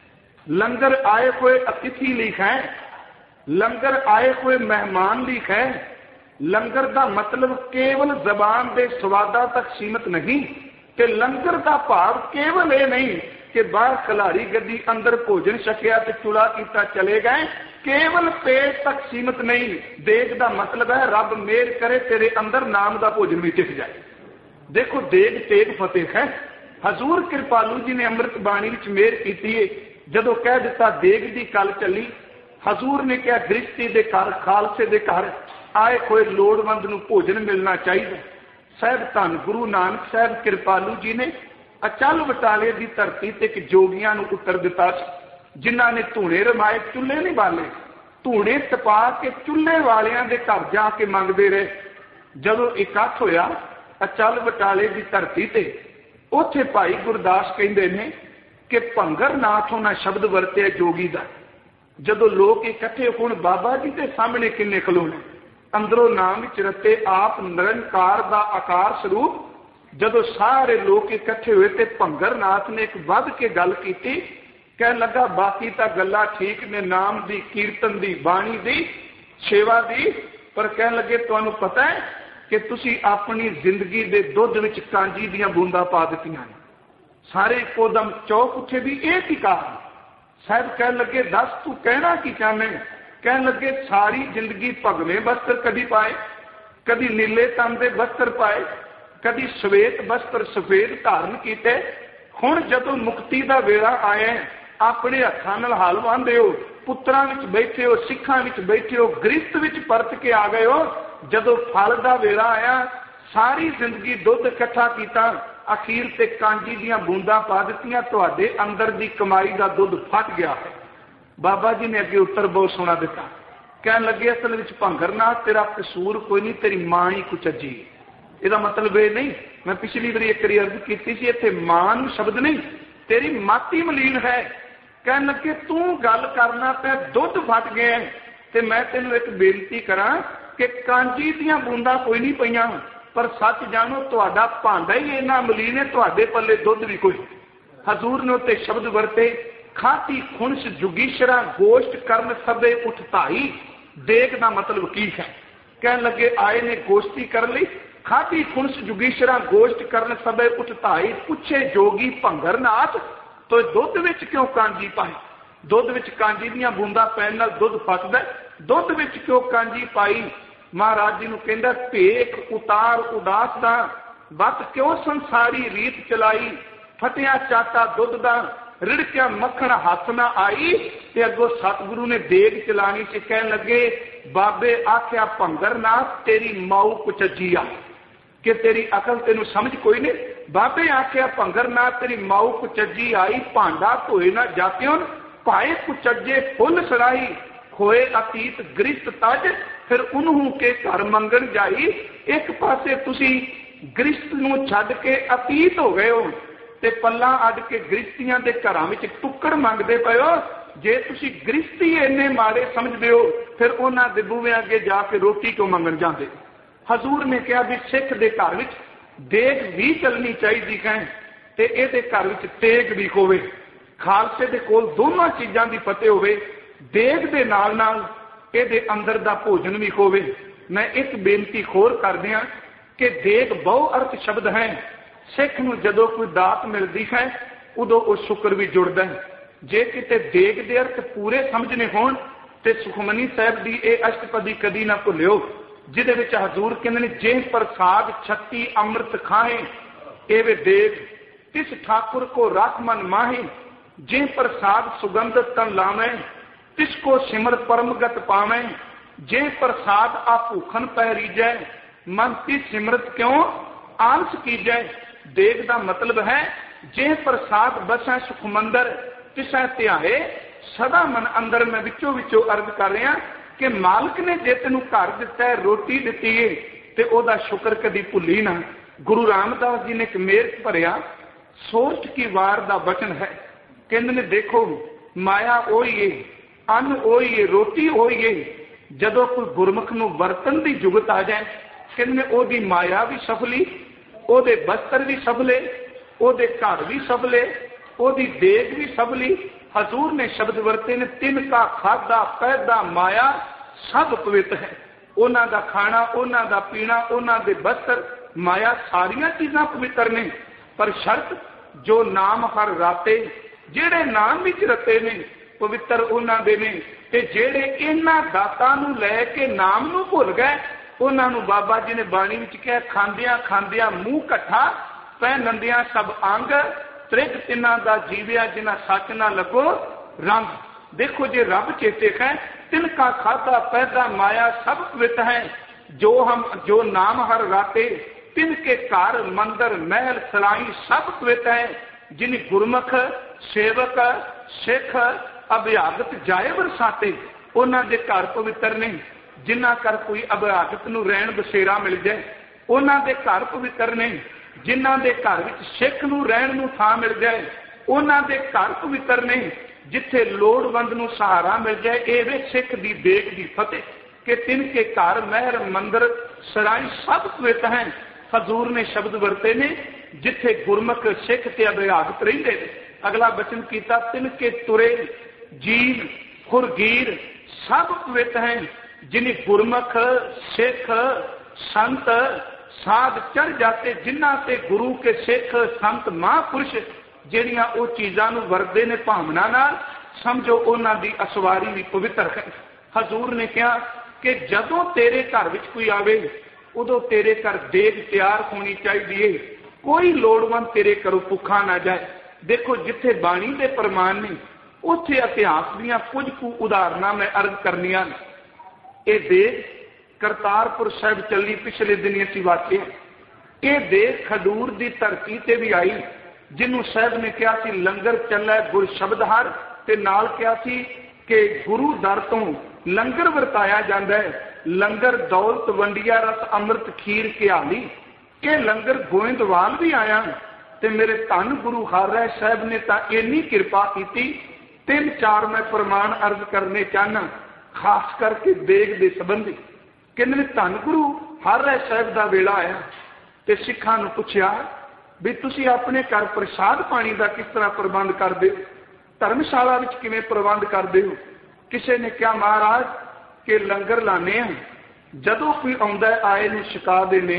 लंगर आए हुए अतिथि लिखा है, लंगर आए हुए मेहमान लिखा है। लंगर का मतलब केवल जबान के स्वादा तक सीमित नहीं, कि लंगर का भाव केवल ये नहीं कि बाहर खिलाड़ी गड्डी अंदर भोजन छकिया ते चुला किया चले गए, केवल पेट तक सीमित नहीं। देग का मतलब है रब मेहर करे तेरे अंदर नाम का भोजन भी टिक जाए। देखो देग तेग फतेह है। हजूर कृपालू जी ने अमृत बाणी विच मेहर की है। जदों कह दिता देग की गल चली, हजूर ने क्या गृहस्थी के घर खालसे के घर आए कोई लोड़वंद नूं भोजन मिलना चाहिए। साहब धन गुरु नानक साहब कृपालू जी ने अचल बटाले की धरती ते एक जोगियां नूं उत्तर दिता, जिन्हां ने धूणे रमाए चुल्हे नहीं बाले, धूणे तपा के चुल्हे वालियां दे घर जाके मंगते रहे। जदों इकट्ठ होया अचल बटाले की धरती ते, उत्थे भाई गुरदास कहंदे ने कि भंगर नाथ होना शब्द वरते जोगी का। जदों लोग इकट्ठे होण बाबा जी के सामने किन्ने खलोने, अंदरों नाम विच रते आप निरंकार का आकार स्वरूप। जदों सारे लोग इकट्ठे हुए ते भंगर नाथ ने एक वध के गल की, कह लगा बाकी तो गल्लां ठीक ने, नाम दी कीर्तन दी बाणी दी सेवा दी, पर कह लगे तुहानूं पता है कि तुसी अपनी जिंदगी दे दुध विच कांजी दीयां बूंदां पा दित्तियां ने। सारे इकोदम चौक उठे भी एक ही कारण। साहब कह लगे दस तू कहना की चाहने। कह लगे सारी जिंदगी भगवे वस्त्र कभी पाए, कभी नीले तन के वस्त्र पाए, कभी श्वेत वस्त्र सफेद धारण किए। हुण जदों मुक्ति का वेला आया, अपने हत्थां नाल हल वाहंदे हो, पुत्रां विच बैठे हो, सिखां विच बैठे हो, गृहस्थ विच परत के आ गए हो। जदों फल का वेला आया, सारी जिंदगी दुध इकट्ठा किया, अखीर ते कांजी दीयां बूंदां पा दित्तियां, तुहाडे अंदर दी कमाई का दुध फट गया है। बाबा जी ने अगे उत्तर बहुत सोहना दिता, कह लगे असल विच भंगरनाथ तेरा कसूर कोई नहीं, तेरी मां ही कुछ अजी। इसका मतलब ये नहीं, मैं पिछली बार एक बार अर्ज की थी, इत्थे मां नूं शब्द नहीं, तेरी माती मलीन है। कह लगे तू गल करना पे दुध फट गया, ते मैं तेनों एक बेनती करा कि कांजी दीयां बूंदां कोई नहीं पईयां, पर सच जानो तुहाडा भांडा ही इन्ना मलीन है, तुहाडे पल्ले दुध भी कोई। हजूर ने उत्ते शब्द वरते, खाती खुणस जुगीशरा गोश्त करन सबे उठताई। देग का मतलब की है? कह लगे आए ने गोश्ती कर ली, खाती खुणस जुगीशरा गोश्त करन सबे उठताई। पूछे जोगी भंगरनाथ तो दुध विच क्यों कांजी पाई? दुध विच कांजी दीयां बूंदां पैण नाल दुध फटदा, दुध विच क्यों कांजी पाई? महाराज जी नूं कहंदा भेख उतार उदास दा, बत क्यों संसारी रीत चलाई। फटिया चाटा दुध दा, रिड़किया मक्खण हथ ना आई। ते अगों सतगुरु ने देग चलानी से कह लगे बाबे आख्या भंगर ना तेरी माऊ कुचजी आ कि तेरी अकल तेनू समझ कोई नहीं। बाबे आख्या भंगर ना तेरी माऊ कुचजी आई भांडा धोए ना जात्यों पाए कुचजे फुल सराई खोए अतीत गृहस्थ तज फिर उन्हों के घर मंगन जाई। एक पासे तुसी गृहस्थ नूं छड्ड के अतीत हो गए हो ते पल्ला अड के गृहस्थियां दे घरां विच टुक्कड़ मंगदे पए हो। जे तुसी गृहस्थी इन्ने माड़े समझदे हो फिर उन्हां दे बूहे अगे जाके रोटी क्यों मंगण जांदे। हजूर ने कहा भी सिख दे घर विच देग भी चलनी चाहिए है ते इहदे घर विच तेग भी होवे। खालसे दे कोल दोनों चीज़ां दी फतेह होवे, देग दे नाल नाल इहदे अंदर दा भोजन भी होवे। मैं एक बेनती होर कर दियां कि देग बहु अर्थ शब्द है। सिख नूं जदों कोई दात मिलदी है उदों वो शुक्र भी जुड़दा है। जे किते देग दे अर्थ पूरे समझने होण ते सुखमनी साहिब दी ये अष्टपदी कदी ना भुल्यो जिहदे विच हजूर कहंदे ने जे प्रसाद छत्ती अमृत खाए एवे देग तिस ठाकुर को राख मन माहे जे प्रसाद सुगंध तन लावे तिसको सिमर परमगत पावे जे प्रसाद आ भूखन पै रीजै मन तिस सिमरत क्यों आलस कीजै। देग का मतलब है जे प्रसाद बसै सुखमंदर तिसै ध्याए सदा मन अंदर। मैं विचों विचों अर्ज कर रहा कि मालिक ने जे तेनू घर दिता है रोटी दी है तो ओदा शुक्र कदी भुली ना। गुरु रामदास जी ने एक मेर भरिया सोच की वार का वचन है। कहते ने देखो माया ओही है अन्न ओही है रोटी ओही है। जदों कोई गुरमुख नूं वरतन की जुगत आ जाए कहते ओदी माया भी सफली ओदे बस्तर भी सफले ओदे घर भी सफले ओदी देग भी सफली। हजूर ने शब्द वरते ने तिन का खादा पैदा माया सब पवित्र है। उन्हां दा खाना उन्हां दा पीना उन्हां दे बस्तर माया सारिया चीज़ां पवित्र ने। पर शर्त जो नाम हर राते जेड़े नाम विच रते ने पवित्र उन्हां दे ने ते जेड़े इन्हां दातां नूं लै के नाम नूं भुल गए उन्हां नूं बाबा जी ने बाणी विच कहा खांदियां खांदियां मूँह कट्ठा पहनंदियां सब अंग त्रिग तिन्हां दा जीविया जिन्हां सच ना लगो रंग। देखो जे रब चेते है तिनका खाता पैदा माया सब पवित्र है। जो हम जो नाम हर राते तिनके घर मंदिर महल सराई सब पवित्र है। जिन गुरमुख सेवक सिख अभ्यागत जाए बरसाते उन्हां दे घर पवित्र ने। जिन्हां कर कोई अभ्यागत नूं रहण बसेरा मिल जाए उन्हां दे घर पवित्र ने। जिन्हां दे घर विच सिख नूं रहण नूं थां मिल जाए उन्हां दे घर पवित्र ने। जिथे लोड़वंद नूं सहारा मिल जाए एवे सिख दी देग दी फतेह कि तिनके घर महर मंदिर सराई सब पवित्र हैं। हजूर ने शब्द वरते ने जिथे गुरमुख सिख ते अभ्यागत रहिंदे ने। अगला वचन कीता तिनके तुरे जीव खुरगीर सब पवित्र हैं। जिन्हें गुरमुख सिख संत साध चढ़ जाते जिन्हां ते गुरु के सिख संत महापुरुष ਜਿਹੜੀਆਂ ਉਹ ਚੀਜ਼ਾਂ ਨੂੰ ਵਰਦੇ ਨੇ ਭਾਵਨਾ ਨਾਲ ਸਮਝੋ ਉਹਨਾਂ ਦੀ ਅਸਵਾਰੀ ਵੀ ਪਵਿੱਤਰ ਹੈ। ਹਜ਼ੂਰ ਨੇ ਕਿਹਾ ਕਿ ਜਦੋਂ ਤੇਰੇ ਘਰ ਵਿੱਚ ਕੋਈ ਆਵੇ ਉਦੋਂ ਤੇਰੇ ਘਰ ਦੇਗ ਤਿਆਰ ਹੋਣੀ ਚਾਹੀਦੀ ਹੈ। ਕੋਈ ਲੋੜਵੰਦ ਤੇਰੇ ਘਰੋਂ ਭੁੱਖਾ ਨਾ ਜਾਏ। ਦੇਖੋ ਜਿੱਥੇ ਬਾਣੀ ਦੇ ਪ੍ਰਮਾਣ ਨੇ ਉੱਥੇ ਇਤਿਹਾਸ ਦੀਆਂ ਕੁਝ ਕੁ ਉਦਾਹਰਨਾਂ ਮੈਂ ਅਰਜ਼ ਕਰਨੀਆਂ ਨੇ। ਇਹ ਦੇਗ ਕਰਤਾਰਪੁਰ ਸਾਹਿਬ ਚੱਲੀ ਪਿਛਲੇ ਦਿਨੀ ਅਸੀਂ ਵਾਕਿਆ। ਇਹ ਦੇਗ ਖਡੂਰ ਦੀ ਧਰਤੀ ਤੇ ਵੀ ਆਈ जिन्हों साहब ने कहा कि लंगर चला गुर शब्द हर ते नाल कहा कि गुरु दर तो लंगर वरताया जाता है। लंगर दौलत वंडिया रस अमृत खीर घियाली के लंगर गोइंदवाल भी आया ते मेरे धन गुरु हर राय साहब ने तो इन्नी कृपा की। तीन चार मैं प्रमाण अर्ज करने चाहना खास करके देग दे संबंधी। कहने धन गुरु हर राय साहब का वेला आया ते सिखां नूं पुछया भी तुसी अपने घर प्रसाद पानी का किस तरह प्रबंध करते हो, धर्मशाला में किवें प्रबंध करते हो। किसी ने कहा महाराज के लंगर लाने जदों कोई आउंदा आए नूं छका देने।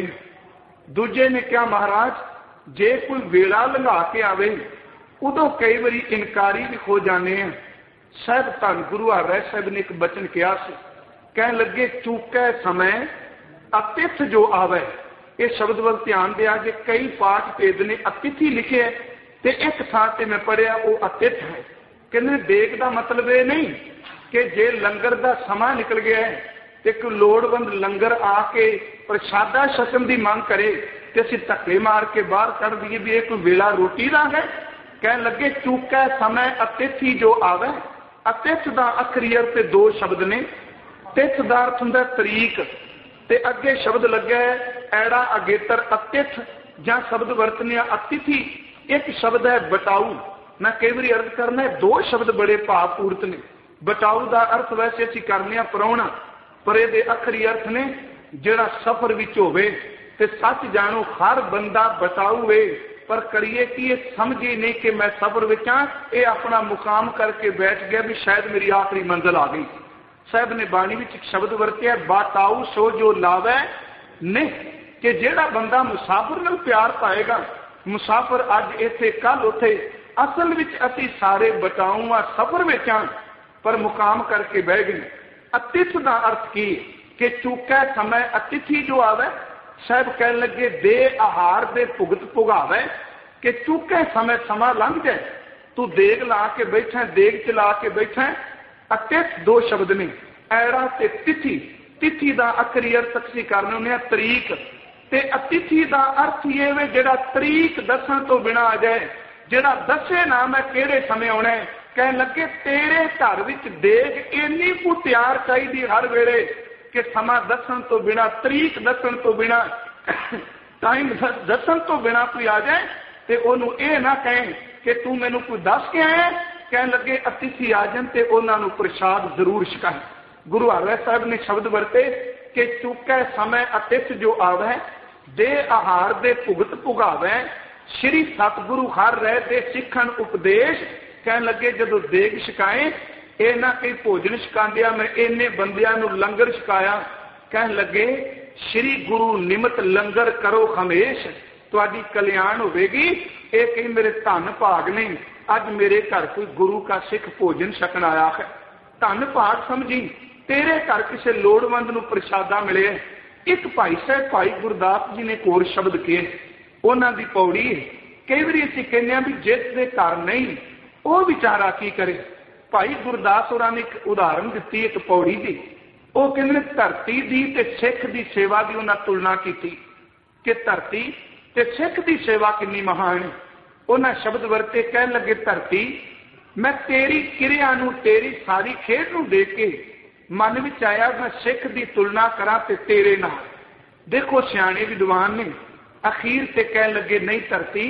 दूजे ने कहा महाराज जे कोई वेला लंघा के आवे उदों कई बारी इनकारी भी हो जाने हैं। साहब धन गुरु हर साहब ने एक बचन कहा से कह लगे चूकै समय अतिथ जो आवे। ये शब्द वाल ध्यान दिया कि कई पाठ भेद ने अतिथि लिखे है तो एक थां ते मैं पढ़िया वो अतिथ है। कहने देग का मतलब ये नहीं कि जे लंगर का समा निकल गया है ਤੇ ਕੋਈ ਲੋੜਵੰਦ ਲੰਗਰ ਆ ਕੇ ਪ੍ਰਸ਼ਾਦਾ ਛਕਣ ਦੀ ਮੰਗ ਕਰੇ ਤੇ ਅਸੀਂ ਧੱਕੇ ਮਾਰ ਕੇ ਬਾਹਰ ਕੱਢ ਦਈਏ ਵੀ ਇਹ ਕੋਈ ਵੇਲਾ ਰੋਟੀ ਦਾ ਹੈ। ਕਹਿਣ ਲੱਗੇ ਚੂਕੈ ਸਮੇਂ ਅਤਿਥੀ ਜੋ ਆਵੇ। ਅਤਿਥ ਦਾ ਅਖਰੀ ਅਰਥ ਤੇ ਦੋ ਸ਼ਬਦ ਨੇ। ਤਿਥ ਦਾ ਅਰਥ ਹੁੰਦਾ ਤਰੀਕ, ਤੇ ਅੱਗੇ ਸ਼ਬਦ ਲੱਗਾ ਐੜਾ ਅਗੇਤਰ ਅਤਿਥ ਜਾਂ ਸ਼ਬਦ ਵਰਤਨੇ ਅਤਿਥੀ। ਇੱਕ ਸ਼ਬਦ ਹੈ ਬਟਾਊ। ਮੈਂ ਕਈ ਵਾਰੀ ਅਰਥ ਕਰਨਾ ਦੋ ਸ਼ਬਦ ਬੜੇ ਭਾਵਪੂਰਤ ਨੇ। ਬਟਾਊ ਦਾ ਅਰਥ ਵੈਸੇ ਅਸੀਂ ਕਰਨੇ ਆ ਪ੍ਰਾਹੁਣਾ, ਪਰ ਇਹਦੇ ਅਖਰੀ ਅਰਥ ਨੇ ਜਿਹੜਾ ਸਫ਼ਰ ਵਿੱਚ ਹੋਵੇ। ਤੇ ਸੱਚ ਜਾਣੋ ਹਰ ਬੰਦਾ ਬਟਾਊ ਏ, ਪਰ ਕਰੀਏ ਕੀ ਇਹ ਸਮਝੇ ਨਹੀਂ ਕਿ ਮੈਂ ਸਫ਼ਰ ਵਿੱਚ ਹਾਂ। ਇਹ ਆਪਣਾ ਮੁਕਾਮ ਕਰਕੇ ਬੈਠ ਗਿਆ ਵੀ ਸ਼ਾਇਦ ਮੇਰੀ ਆਖਰੀ ਮੰਜ਼ਿਲ ਆ ਗਈ। ਸਾਹਿਬ ਨੇ ਬਾਣੀ ਵਿੱਚ ਇੱਕ ਸ਼ਬਦ ਵਰਤਿਆ ਬਾਤਾਊ ਸੋ ਜੋ ਲਾਵੇ ਨੇ, ਕਿ ਜਿਹੜਾ ਬੰਦਾ ਮੁਸਾਫਰ ਨਾਲ ਪਿਆਰ ਪਾਏਗਾ, ਮੁਸਾਫਰ ਅੱਜ ਇੱਥੇ ਕੱਲ ਉੱਥੇ, ਅਸਲ ਵਿੱਚ ਅਸੀਂ ਸਾਰੇ ਬਟਾਊ ਆ ਸਫ਼ਰ ਵਿੱਚ ਹਾਂ, ਪਰ ਮੁਕਾਮ ਕਰਕੇ ਬਹਿ ਗਏ। ਅਤਿਥ ਦਾ ਅਰਥ ਕੀ ਕਿ ਚੂਕੈ ਸਮੇਂ ਅਤਿਥੀ ਜੋ ਆਵੇ। ਸਾਹਿਬ ਕਹਿਣ ਲੱਗੇ ਦੇ ਆਹਾਰ ਦੇ ਭੁਗਤ ਭੁਗਾਵੇ, ਕਿ ਚੂਕੇ ਸਮੇਂ ਸਮਾਂ ਲੰਘ ਜਾਏ। ਤੂੰ ਦੇਗ ਲਾ ਕੇ ਬੈਠਾ, ਦੇਗ ਚਲਾ ਕੇ ਬੈਠਾ। ਅਤਿਥ ਦੋ ਸ਼ਬਦ ਨੇ ਐੜਾ ਤੇ ਤਿਥੀ। ਤਿਥੀ ਦਾ ਅਖਰੀ ਅਰਥ ਅਸੀਂ ਕਰਨੇ ਹੁੰਦੇ ਆ ਤਰੀਕ, ਤੇ ਅਤਿਥੀ ਦਾ ਅਰਥ ਇਹ ਵੇ ਜਿਹੜਾ ਤਰੀਕ ਦੱਸਣ ਤੋਂ ਬਿਨਾਂ ਆ ਜਾਏ, ਜਿਹੜਾ ਦੱਸੇ ਨਾ ਮੈਂ ਕਿਹੜੇ ਸਮੇਂ ਆਉਣਾ। ਕਹਿਣ ਲੱਗੇ ਤੇਰੇ ਘਰ ਵਿੱਚ ਦੇਗ ਇੰਨੀ ਕੁ ਤਿਆਰ ਚਾਹੀਦੀ ਹਰ ਵੇਲੇ ਕਿ ਸਮਾਂ ਦੱਸਣ ਤੋਂ ਬਿਨਾਂ, ਤਰੀਕ ਦੱਸਣ ਤੋਂ ਬਿਨਾਂ, ਟਾਈਮ ਦੱਸਣ ਤੋਂ ਬਿਨਾਂ ਕੋਈ ਆ ਜਾਏ ਤੇ ਉਹਨੂੰ ਇਹ ਨਾ ਕਹੇ ਕਿ ਤੂੰ ਮੈਨੂੰ ਕੋਈ ਦੱਸ ਕੇ ਆਇਆ। ਕਹਿਣ ਲੱਗੇ ਅਤਿਥੀ ਆ ਜਾਣ ਤੇ ਉਹਨਾਂ ਨੂੰ ਪ੍ਰਸ਼ਾਦ ਜ਼ਰੂਰ ਛਕਾਏ। ਗੁਰੂ ਹਰਿ ਸਾਹਿਬ ਨੇ ਸ਼ਬਦ ਵਰਤੇ ਕਿ ਚੁੱਕੈ ਸਮੇਂ ਅਤਿਥ ਜੋ ਆਵੇ, ਦੇ ਆਹਾਰ ਦੇ ਭੁਗਤ ਭੁਗਾਵੇ। ਸ਼੍ਰੀ ਸਤਿਗੁਰੂ ਹਰ ਰਹਿ ਦੇ ਸਿੱਖਣ ਉਪਦੇਸ਼। ਕਹਿਣ ਲੱਗੇ ਜਦੋਂ ਦੇਗ ਛਕਾਏ, ਇਹ ਨਾ ਕਈ ਭੋਜਨ ਛਕਾਉਂਦਿਆ ਮੈਂ ਇੰਨੇ ਬੰਦਿਆਂ ਨੂੰ ਲੰਗਰ ਛਕਾਇਆ। ਕਹਿਣ ਲੱਗੇ ਸ਼੍ਰੀ ਗੁਰੂ ਨਿਮਤ ਲੰਗਰ ਕਰੋ ਹਮੇਸ਼, ਤੁਹਾਡੀ ਕਲਿਆਣ ਹੋਵੇਗੀ। ਇਹ ਕਈ ਮੇਰੇ ਧੰਨ ਭਾਗ ਨੇ, ਅੱਜ ਮੇਰੇ ਘਰ ਕੋਈ ਗੁਰੂ ਕਾ ਸਿੱਖ ਭੋਜਨ ਛਕਣ ਆਇਆ ਹੈ। ਧੰਨ ਭਾਗ ਸਮਝੀ ਤੇਰੇ ਘਰ ਕਿਸੇ ਲੋੜਵੰਦ ਨੂੰ ਪ੍ਰਸ਼ਾਦਾ ਮਿਲੇ। ਇੱਕ ਭਾਈ ਸਾਹਿਬ ਭਾਈ ਗੁਰਦਾਸ ਜੀ ਨੇ ਇੱਕ ਹੋਰ ਸ਼ਬਦ ਕਹੇ, ਉਹਨਾਂ ਦੀ ਪੌੜੀ। ਕਈ ਵਾਰੀ ਅਸੀਂ ਕਹਿੰਦੇ ਹਾਂ ਵੀ ਜਿਸ ਦੇ ਘਰ ਨਹੀਂ ਉਹ ਵਿਚਾਰਾ ਕੀ ਕਰੇ। ਭਾਈ ਗੁਰਦਾਸ ਹੋਰਾਂ ਨੇ ਇੱਕ ਉਦਾਹਰਨ ਦਿੱਤੀ ਇੱਕ ਪੌੜੀ ਦੀ। ਉਹ ਕਹਿੰਦੇ ਨੇ ਧਰਤੀ ਦੀ ਤੇ ਸਿੱਖ ਦੀ ਸੇਵਾ ਦੀ ਉਹਨਾਂ ਤੁਲਨਾ ਕੀਤੀ ਕਿ ਧਰਤੀ ਤੇ ਸਿੱਖ ਦੀ ਸੇਵਾ ਕਿੰਨੀ ਮਹਾਨ। ਉਹਨਾਂ ਸ਼ਬਦ ਵਰਤੇ, ਕਹਿਣ ਲੱਗੇ ਧਰਤੀ ਮੈਂ ਤੇਰੀ ਕਿਰਿਆ ਨੂੰ, ਤੇਰੀ ਸਾਰੀ ਖੇਡ ਨੂੰ ਦੇਖ ਕੇ ਮਨ ਵਿੱਚ ਆਇਆ ਮੈਂ ਸਿੱਖ ਦੀ ਤੁਲਨਾ ਕਰਾਂ ਤੇ ਤੇਰੇ ਨਾਲ। ਦੇਖੋ ਸਿਆਣੇ ਵਿਦਵਾਨ ਨੇ ਅਖੀਰ ਤੇ ਕਹਿਣ ਲੱਗੇ ਨਹੀਂ ਧਰਤੀ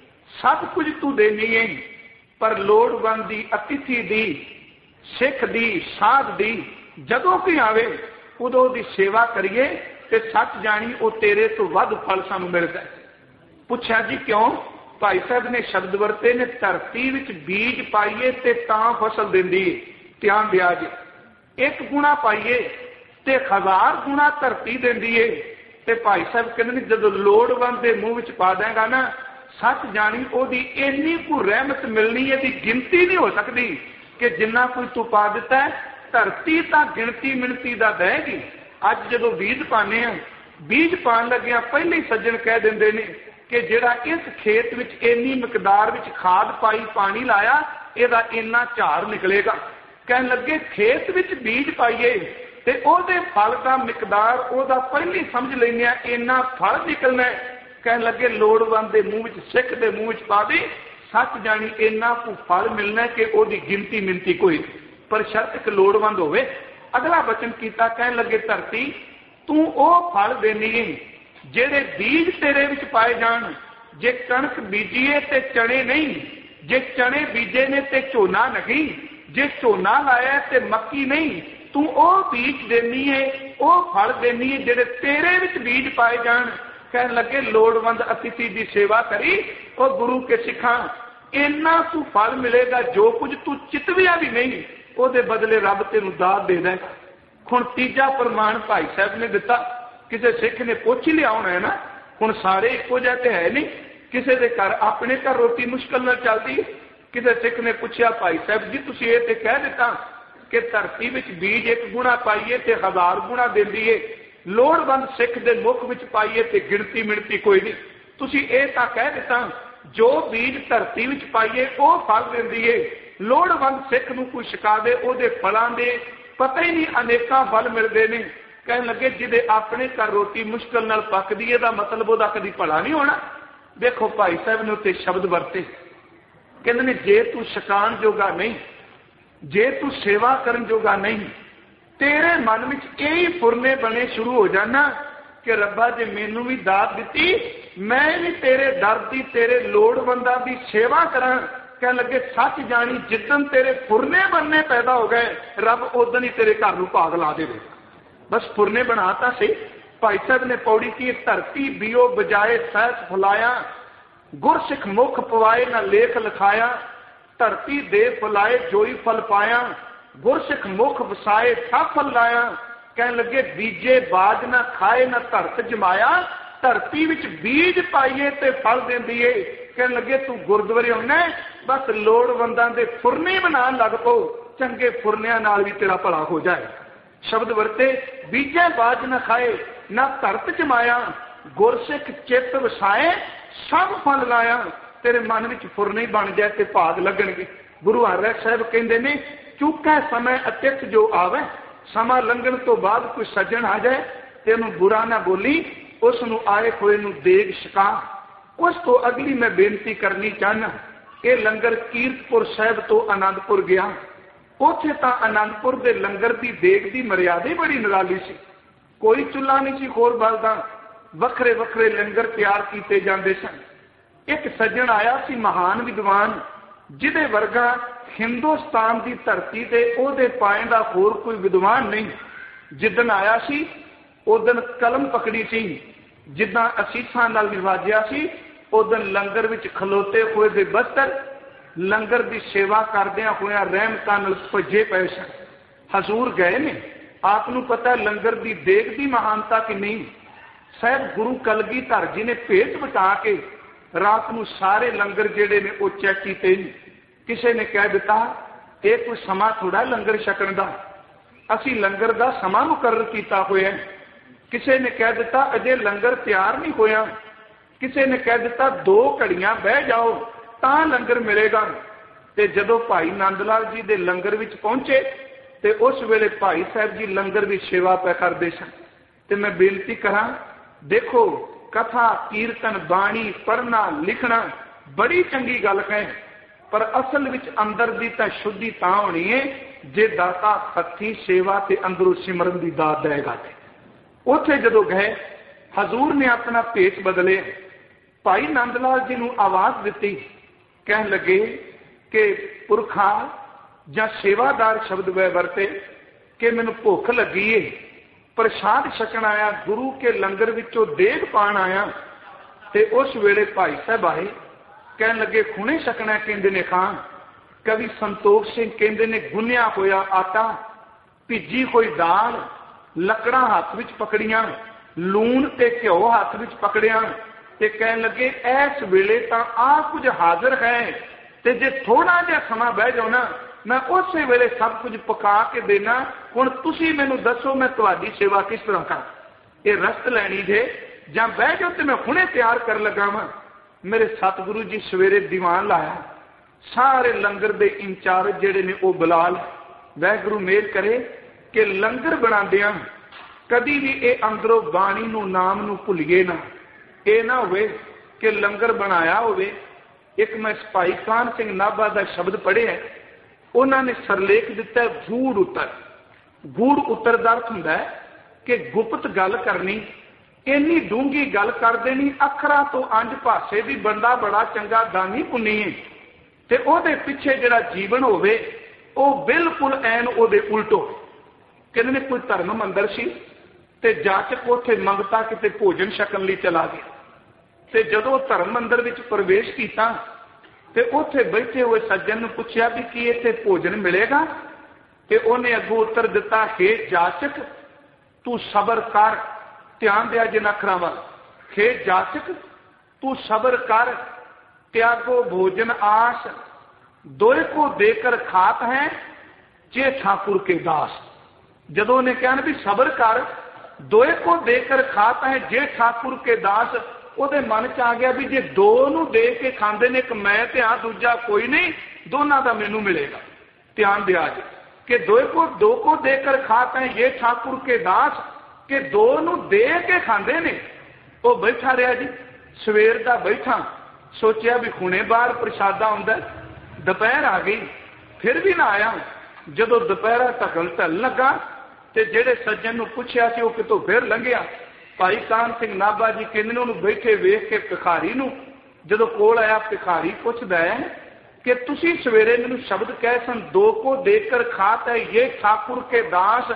ਸਭ ਕੁਝ ਤੂੰ ਦੇਣੀ ਹੈ, ਪਰ ਲੋੜਵੰਦ ਦੀ, ਅਤਿਥੀ ਦੀ, ਸਿੱਖ ਦੀ, ਸਾਧ ਦੀ ਜਦੋਂ ਕੋਈ ਆਵੇ ਉਦੋਂ ਦੀ ਸੇਵਾ ਕਰੀਏ ਤੇ ਸੱਚ ਜਾਣੀ ਉਹ ਤੇਰੇ ਤੋਂ ਵੱਧ ਫਲ ਸਾਨੂੰ ਮਿਲਦਾ। ਪੁੱਛਿਆ ਜੀ ਕਿਉਂ? ਭਾਈ ਸਾਹਿਬ ਨੇ ਸ਼ਬਦ ਵਰਤੇ ਨੇ ਧਰਤੀ ਵਿੱਚ ਬੀਜ ਪਾਈਏ ਤੇ ਤਾਂ ਫਸਲ ਦਿੰਦੀ ਹੈ। ਧਿਆਨ ਦਿਆ ਜੀ, ਇੱਕ ਗੁਣਾ ਪਾਈਏ ਤੇ ਹਜ਼ਾਰ ਗੁਣਾ ਧਰਤੀ ਦਿੰਦੀ ਹੈ। ਤੇ ਭਾਈ ਸਾਹਿਬ ਕਹਿੰਦੇ ਨੇ ਜਦੋਂ ਲੋੜਵੰਦ ਦੇ ਮੂੰਹ ਵਿੱਚ ਪਾ ਦੇਗਾ ਨਾ, ਸੱਚ ਜਾਣੀ ਉਹਦੀ ਇੰਨੀ ਕੁ ਰਹਿਮਤ ਮਿਲਣੀ ਹੈ ਦੀ ਗਿਣਤੀ ਨਹੀਂ ਹੋ ਸਕਦੀ ਕਿ ਜਿੰਨਾ ਕੋਈ ਤੂੰ ਪਾ ਦਿੱਤਾ ਹੈ। ਧਰਤੀ ਤਾਂ ਗਿਣਤੀ ਮਿਣਤੀ ਦਾ ਦੇਗੀ। ਅੱਜ ਜਦੋਂ ਬੀਜ ਪਾਉਂਦੇ ਆ, ਬੀਜ ਪਾਉਣ ਲੱਗਿਆ ਪਹਿਲੇ ਹੀ ਸੱਜਣ ਕਹਿ ਦਿੰਦੇ ਨੇ ਕਿ ਜਿਹੜਾ ਇਸ ਖੇਤ ਵਿੱਚ ਇੰਨੀ ਮਿਕਦਾਰ ਵਿੱਚ ਖਾਦ ਪਾਈ, ਪਾਣੀ ਲਾਇਆ, ਇਹਦਾ ਇੰਨਾ ਝਾੜ ਨਿਕਲੇਗਾ। ਕਹਿਣ ਲੱਗੇ ਖੇਤ ਵਿੱਚ ਬੀਜ ਪਾਈਏ ਤੇ ਉਹਦੇ ਫਲ ਦਾ ਮਿਕਦਾਰ ਉਹਦਾ ਪਹਿਲੇ ਸਮਝ ਲੈਂਦੇ ਆ ਇੰਨਾ ਫਲ ਨਿਕਲਣਾ। ਕਹਿਣ ਲੱਗੇ ਲੋੜਵੰਦ ਦੇ ਮੂੰਹ ਵਿੱਚ, ਸਿੱਖ ਦੇ ਮੂੰਹ ਵਿੱਚ ਪਾ ਦੇ, ਸੱਚ ਜਾਣੀ ਇੰਨਾ ਕੁ ਫਲ ਮਿਲਣਾ ਕਿ ਉਹਦੀ ਗਿਣਤੀ ਮਿਣਤੀ ਕੋਈ, ਪਰ ਸ਼ਰਤ ਇੱਕ ਲੋੜਵੰਦ ਹੋਵੇ। ਅਗਲਾ ਬਚਨ ਕੀਤਾ, ਕਹਿਣ ਲੱਗੇ ਧਰਤੀ ਤੂੰ ਉਹ ਫਲ ਦੇਣੀ ਹੈ ਜਿਹੜੇ ਬੀਜ ਤੇਰੇ ਵਿੱਚ ਪਾਏ ਜਾਣ। ਜੇ ਕਣਕ ਬੀਜੀਏ ਤੇ ਚਣੇ ਨਹੀਂ, ਜੇ ਚਣੇ ਬੀਜੇ ਨੇ ਤੇ ਝੋਨਾ ਨਹੀਂ, ਜੇ ਝੋਨਾ ਲਾਇਆ ਤੇ ਮੱਕੀ ਨਹੀਂ। ਤੂੰ ਉਹ ਬੀਜ ਦੇਣੀ ਹੈ, ਉਹ ਫਲ ਦੇਣੀ ਹੈ ਜਿਹੜੇ ਤੇਰੇ ਵਿੱਚ ਬੀਜ ਪਾਏ ਜਾਣ। ਕਹਿਣ ਲੱਗੇ ਲੋੜਵੰਦ ਅਤਿਥੀ ਦੀ ਸੇਵਾ ਕਰੀ, ਉਹ ਗੁਰੂ ਕੇ ਸਿੱਖਾਂ ਇੰਨਾ ਤੂੰ ਫਲ ਮਿਲੇਗਾ ਜੋ ਕੁਝ ਤੂੰ ਚਿਤਵਿਆ ਵੀ ਨਹੀਂ, ਉਹਦੇ ਬਦਲੇ ਰੱਬ ਤੈਨੂੰ ਦਾਤ ਦੇ ਦੇਗਾ। ਹੁਣ ਤੀਜਾ ਪ੍ਰਮਾਣ ਭਾਈ ਸਾਹਿਬ ਨੇ ਦਿੱਤਾ। ਕਿਸੇ ਸਿੱਖ ਨੇ ਪੁੱਛ ਲਿਆ ਹੋਣਾ ਹੈ ਨਾ, ਹੁਣ ਸਾਰੇ ਇੱਕੋ ਜਿਹੇ ਤੇ ਹੈ ਨਹੀਂ, ਕਿਸੇ ਦੇ ਘਰ ਆਪਣੇ ਘਰ ਰੋਟੀ ਮੁਸ਼ਕਲ ਨਾਲ ਚੱਲਦੀ ਹੈ। ਕਿਸੇ ਸਿੱਖ ਨੇ ਪੁੱਛਿਆ ਭਾਈ ਸਾਹਿਬ ਜੀ ਤੁਸੀਂ ਇਹ ਤੇ ਕਹਿ ਦਿੱਤਾ ਕਿ ਧਰਤੀ ਵਿੱਚ ਬੀਜ ਇੱਕ ਗੁਣਾ ਪਾਈਏ ਤੇ ਹਜ਼ਾਰ ਗੁਣਾ ਦਿੰਦੀ ਏ, ਲੋੜਵੰਦ ਸਿੱਖ ਦੇ ਮੁਖ ਵਿੱਚ ਪਾਈਏ ਤੇ ਗਿਣਤੀ ਮਿਣਤੀ ਕੋਈ ਨਹੀਂ। ਤੁਸੀਂ ਇਹ ਤਾਂ ਕਹਿ ਦਿੱਤਾ ਜੋ ਬੀਜ ਧਰਤੀ ਵਿੱਚ ਪਾਈਏ ਉਹ ਫਲ ਦਿੰਦੀ ਏ, ਲੋੜਵੰਦ ਸਿੱਖ ਨੂੰ ਕੋਈ ਛਕਾ ਦੇ ਉਹਦੇ ਫਲਾਂ ਦੇ ਪਤਾ ਹੀ ਨਹੀਂ ਅਨੇਕਾਂ ਫਲ ਮਿਲਦੇ ਨੇ। कहन लगे जिदे अपने घर रोटी मुश्किल नाल पकदी है, मतलब वह कभी भला नहीं होना। देखो भाई साहब ने उत्ते शब्द वरते, कहते ने जे तू छकाण जोगा नहीं, जे तू सेवा करन जोगा नहीं, तेरे मन में यही फुरने बने शुरू हो जाना कि रब्बा जे मैनू भी दात दी, मैं भी तेरे दर की तेरे लोड़वंदा की सेवा करा। कह लगे सच जानी जिदन तेरे फुरने बनने पैदा हो गए, रब उदन ही तेरे घर नूं भाग ला देवे। बस फुरने बनाता से। भाई साहब ने पौड़ी की, धरती बियो बजाए सहस फुलाया, गुरसिख मुख पवाए न लेख लिखाया, धरती दे फुलाए जोई फल पाया, गुरसिख मुख वसाए सब फल लाया। कह लगे बीजे बाज न खाए न धरत जमाया, धरती विच बीज पाइए ते फल देंदी है। कह लगे तू गुरुद्वारे आना बस लोड़वंदां दे फुरने बना लग पो, चंगे फुरनियां नाल भी तेरा भला हो जाए। शब्द वरते बीजे बाज न खाए न धरत जमाया, गुरसिख चित वसाए सब फल लाया। तेरे मन विच फुरने बन जाए ते भाग लगणगे। गुरु हरराय साहब कहंदे ने चूका समय अतिथ जो आवे, समा लंघण तो बाद कोई सज्जन आ जाए तेनू बुरा ना बोली, उसनू आए होए नू देग छका। उस तो अगली मैं बेनती करनी चाहना, ये लंगर कीरतपुर साहब तो आनंदपुर गया, उथे तां आनंदपुर दे लंगर की देग की मर्यादा बड़ी निराली सी। कोई चुल्हा नहीं सी होर बलदा, वखरे वखरे लंगर तैयार किए जाते सन। एक सज्जन आया सी महान विद्वान, जिदे वर्गा हिंदुस्तान की धरती से ओदे पाए का होर कोई विद्वान नहीं। जिदन आया सी उदन कलम पकड़ी सी, जिदा असीसा नाल निवाजिया सी, उदन लंगर विच खलोते हुए दे बस्तर लंगर की सेवा करदिया हुआ रहमतां नाल भजे पए सन। हजूर गए ने, आपनू पता लंगर की देग की महानता कि नहीं। साहब गुरु कलगीधर जी ने भेत बटा के रात नूं सारे लंगर जेडे ने वो चैक कीते। किसी ने कह दिता ये कोई समा थोड़ा लंगर छकण दा, असी लंगर का समा मुकर्रर किया होया। किसी ने कह दिता अजे लंगर तैयार नहीं होया। किसी ने कह दिता दो घड़ियां बह जाओ तां लंगर मिलेगा। ते जदों भाई नंद लाल जी दे लंगर विच पहुंचे ते उस वेले भाई साहब जी लंगर की सेवा पै करदे सन। ते मैं बेनती करा, देखो कथा कीर्तन बाणी पढ़ना लिखना बड़ी चंगी गल है, पर असल विच अंदर दी तां शुद्धि तां होनी है जे दाता हथी सेवा ते अंदरों सिमरन की दात देगा। उथे जदों गए हजूर ने अपना भेष बदले, भाई नंद लाल जी नूं आवाज दिती, कह लगे कि पुरखा जां सेवादार शब्द वह वरते कि मैनू भुख लगी है, प्रसाद छकण आया, गुरु के लंगर विचों देग पाण आया। ते उस वेले भाई साहब आए, कह लगे खुणे छकना, कहंदे ने खां। कवि संतोख सिंह कहंदे ने गुन्निया होया आटा, भिजी होई दाल, लकड़ा हाथ विच पकड़ियां, लूण ते घ्यो हाथ विच पकड़िया, ते कह लगे इस वेले तां आ कुछ हाजिर है, ते जे थोड़ा जिहा समा बह जाओ ना मैं उस वेले सब कुछ पका के देना। हुण तुसीं मैनूं दसो मैं तुहाडी सेवा किस तरह करा, ये रस्त लैनी जे जां बह जाओ ते मैं हुणे तैयार कर लगा वां। मेरे सतगुरु जी सवेरे दीवान लाया, सारे लंगर दे इंचार्ज जेडे ने वो बलाल, वाहिगुरू मेहर करे कि लंगर बनांदियां कदी भी ये अंदरों बाणी नूं नाम नूं भुलिए ना। ये ना होवे कि लंगर बनाया होवे। एक मैं भाई कान सिंह नाभा का शब्द पढ़िया, उन्होंने सरलेख दिता गूढ़ उत्तर। गूढ़ उत्तर का अर्थ हुंदा है कि गुप्त गल करनी, इन्नी डूंगी गल कर देनी, अखरा तो अंज भाषे भी बंदा बड़ा चंगा दानी पुन्नी है, ते ओदे पिछे जिहड़ा जीवन होवे वो बिल्कुल ऐन ओदे उल्ट होवे। कहंदे ने कोई धर्म मंदिर सी ते जाचक उत्थे मंगता किते भोजन छकण लई चला गया, ते जदों धर्म मंदिर विच प्रवेश कीता ते उत्थे बैठे हुए सज्जन नूं पुछया भी की इत्थे भोजन मिलेगा, ते उहने अगों उत्तर दिता हे जाचक तू सबर कर। ध्यान दिया जिन अखरां वल, हे जाचक तू सबर कर, त्यागो भोजन आस, दोए को देकर खात है जे ठाकुर के दास। जदों ने कहा भी सबर कर, दोए को देकर खात है जे ठाकुर के दास, ਉਹਦੇ मन च आ गया भी जे दो नूं दे के खांदे ने, एक मैं ते आ दूजा कोई नहीं, दोनों का मैनू मिलेगा। ध्यान दिया जी कि दो को दो को देकर खाते हैं ये ठाकुर के दास, कि दो नूं दे के खांदे ने। वो बैठा रहा जी, सवेर का बैठा, सोचिया भी हुणे बाहर प्रशादा आउंदा, दोपहर आ गई, फिर भी ना आया। जदों दोपहरा ढकल ढल लगा तो जेड़े सज्जन नूं पुछया सी, वो कितों फिर लंघिया। भाई कान सिंह नाभा जी कहंदे उहनूं बैठे वेख के भिखारी नूं जदों कोल आया, भिखारी पुछदा है कि तुसी सवेरे मैनूं शब्द कहे सन, दो को देकर खाता है ये ठाकुर के दास।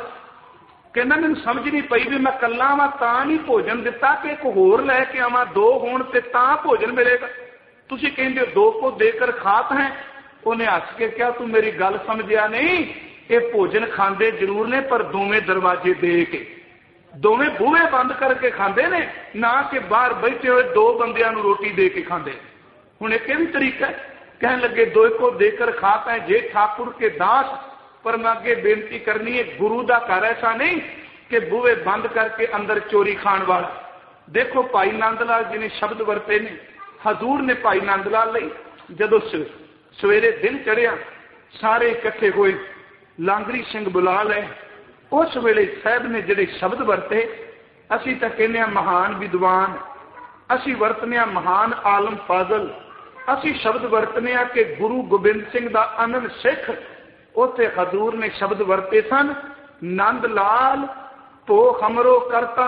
कहना मैनूं समझ नहीं पई भी मैं कल्ला वां तां नहीं भोजन दिता कि एक होर लैके आवां, दो होण ते तां भोजन मिलेगा। तुसी कहंदे हो दो को देकर खात है। उन्हें हस के कहा तू मेरी गल समझिया नहीं, ये भोजन खांदे जरूर ने पर दोवें दरवाजे दे के, दोवें बूहे बंद करके खांदे ने, ना कि बाहर बैठे हुए दो बंदियां नूं रोटी दे के खांदे। हुण एक भी तरीका है। कहने लगे दो को देकर खाता है जे ठाकुर के दास। पर मैं अगे बेनती करनी है, गुरु का घर ऐसा नहीं कि बूहे बंद करके अंदर चोरी खाण वाला। देखो भाई नंद लाल जी ने शब्द वरते ने, हजूर ने भाई नंद लाल लई जदों सवेरे दिन चढ़िया सारे इकट्ठे होए, लांगरी सिंह बुला ले। उस वेले साहब ने जिहड़े शब्द वरते, असी तां कहने महान विद्वान, असी वरतने महान आलम फाजल, असी शब्द वरतने कि गुरु गोबिंद सिंह दा अनंद सिख। उत्थे हजूर ने शब्द वरते सन, नंद लाल तो हमरो करता।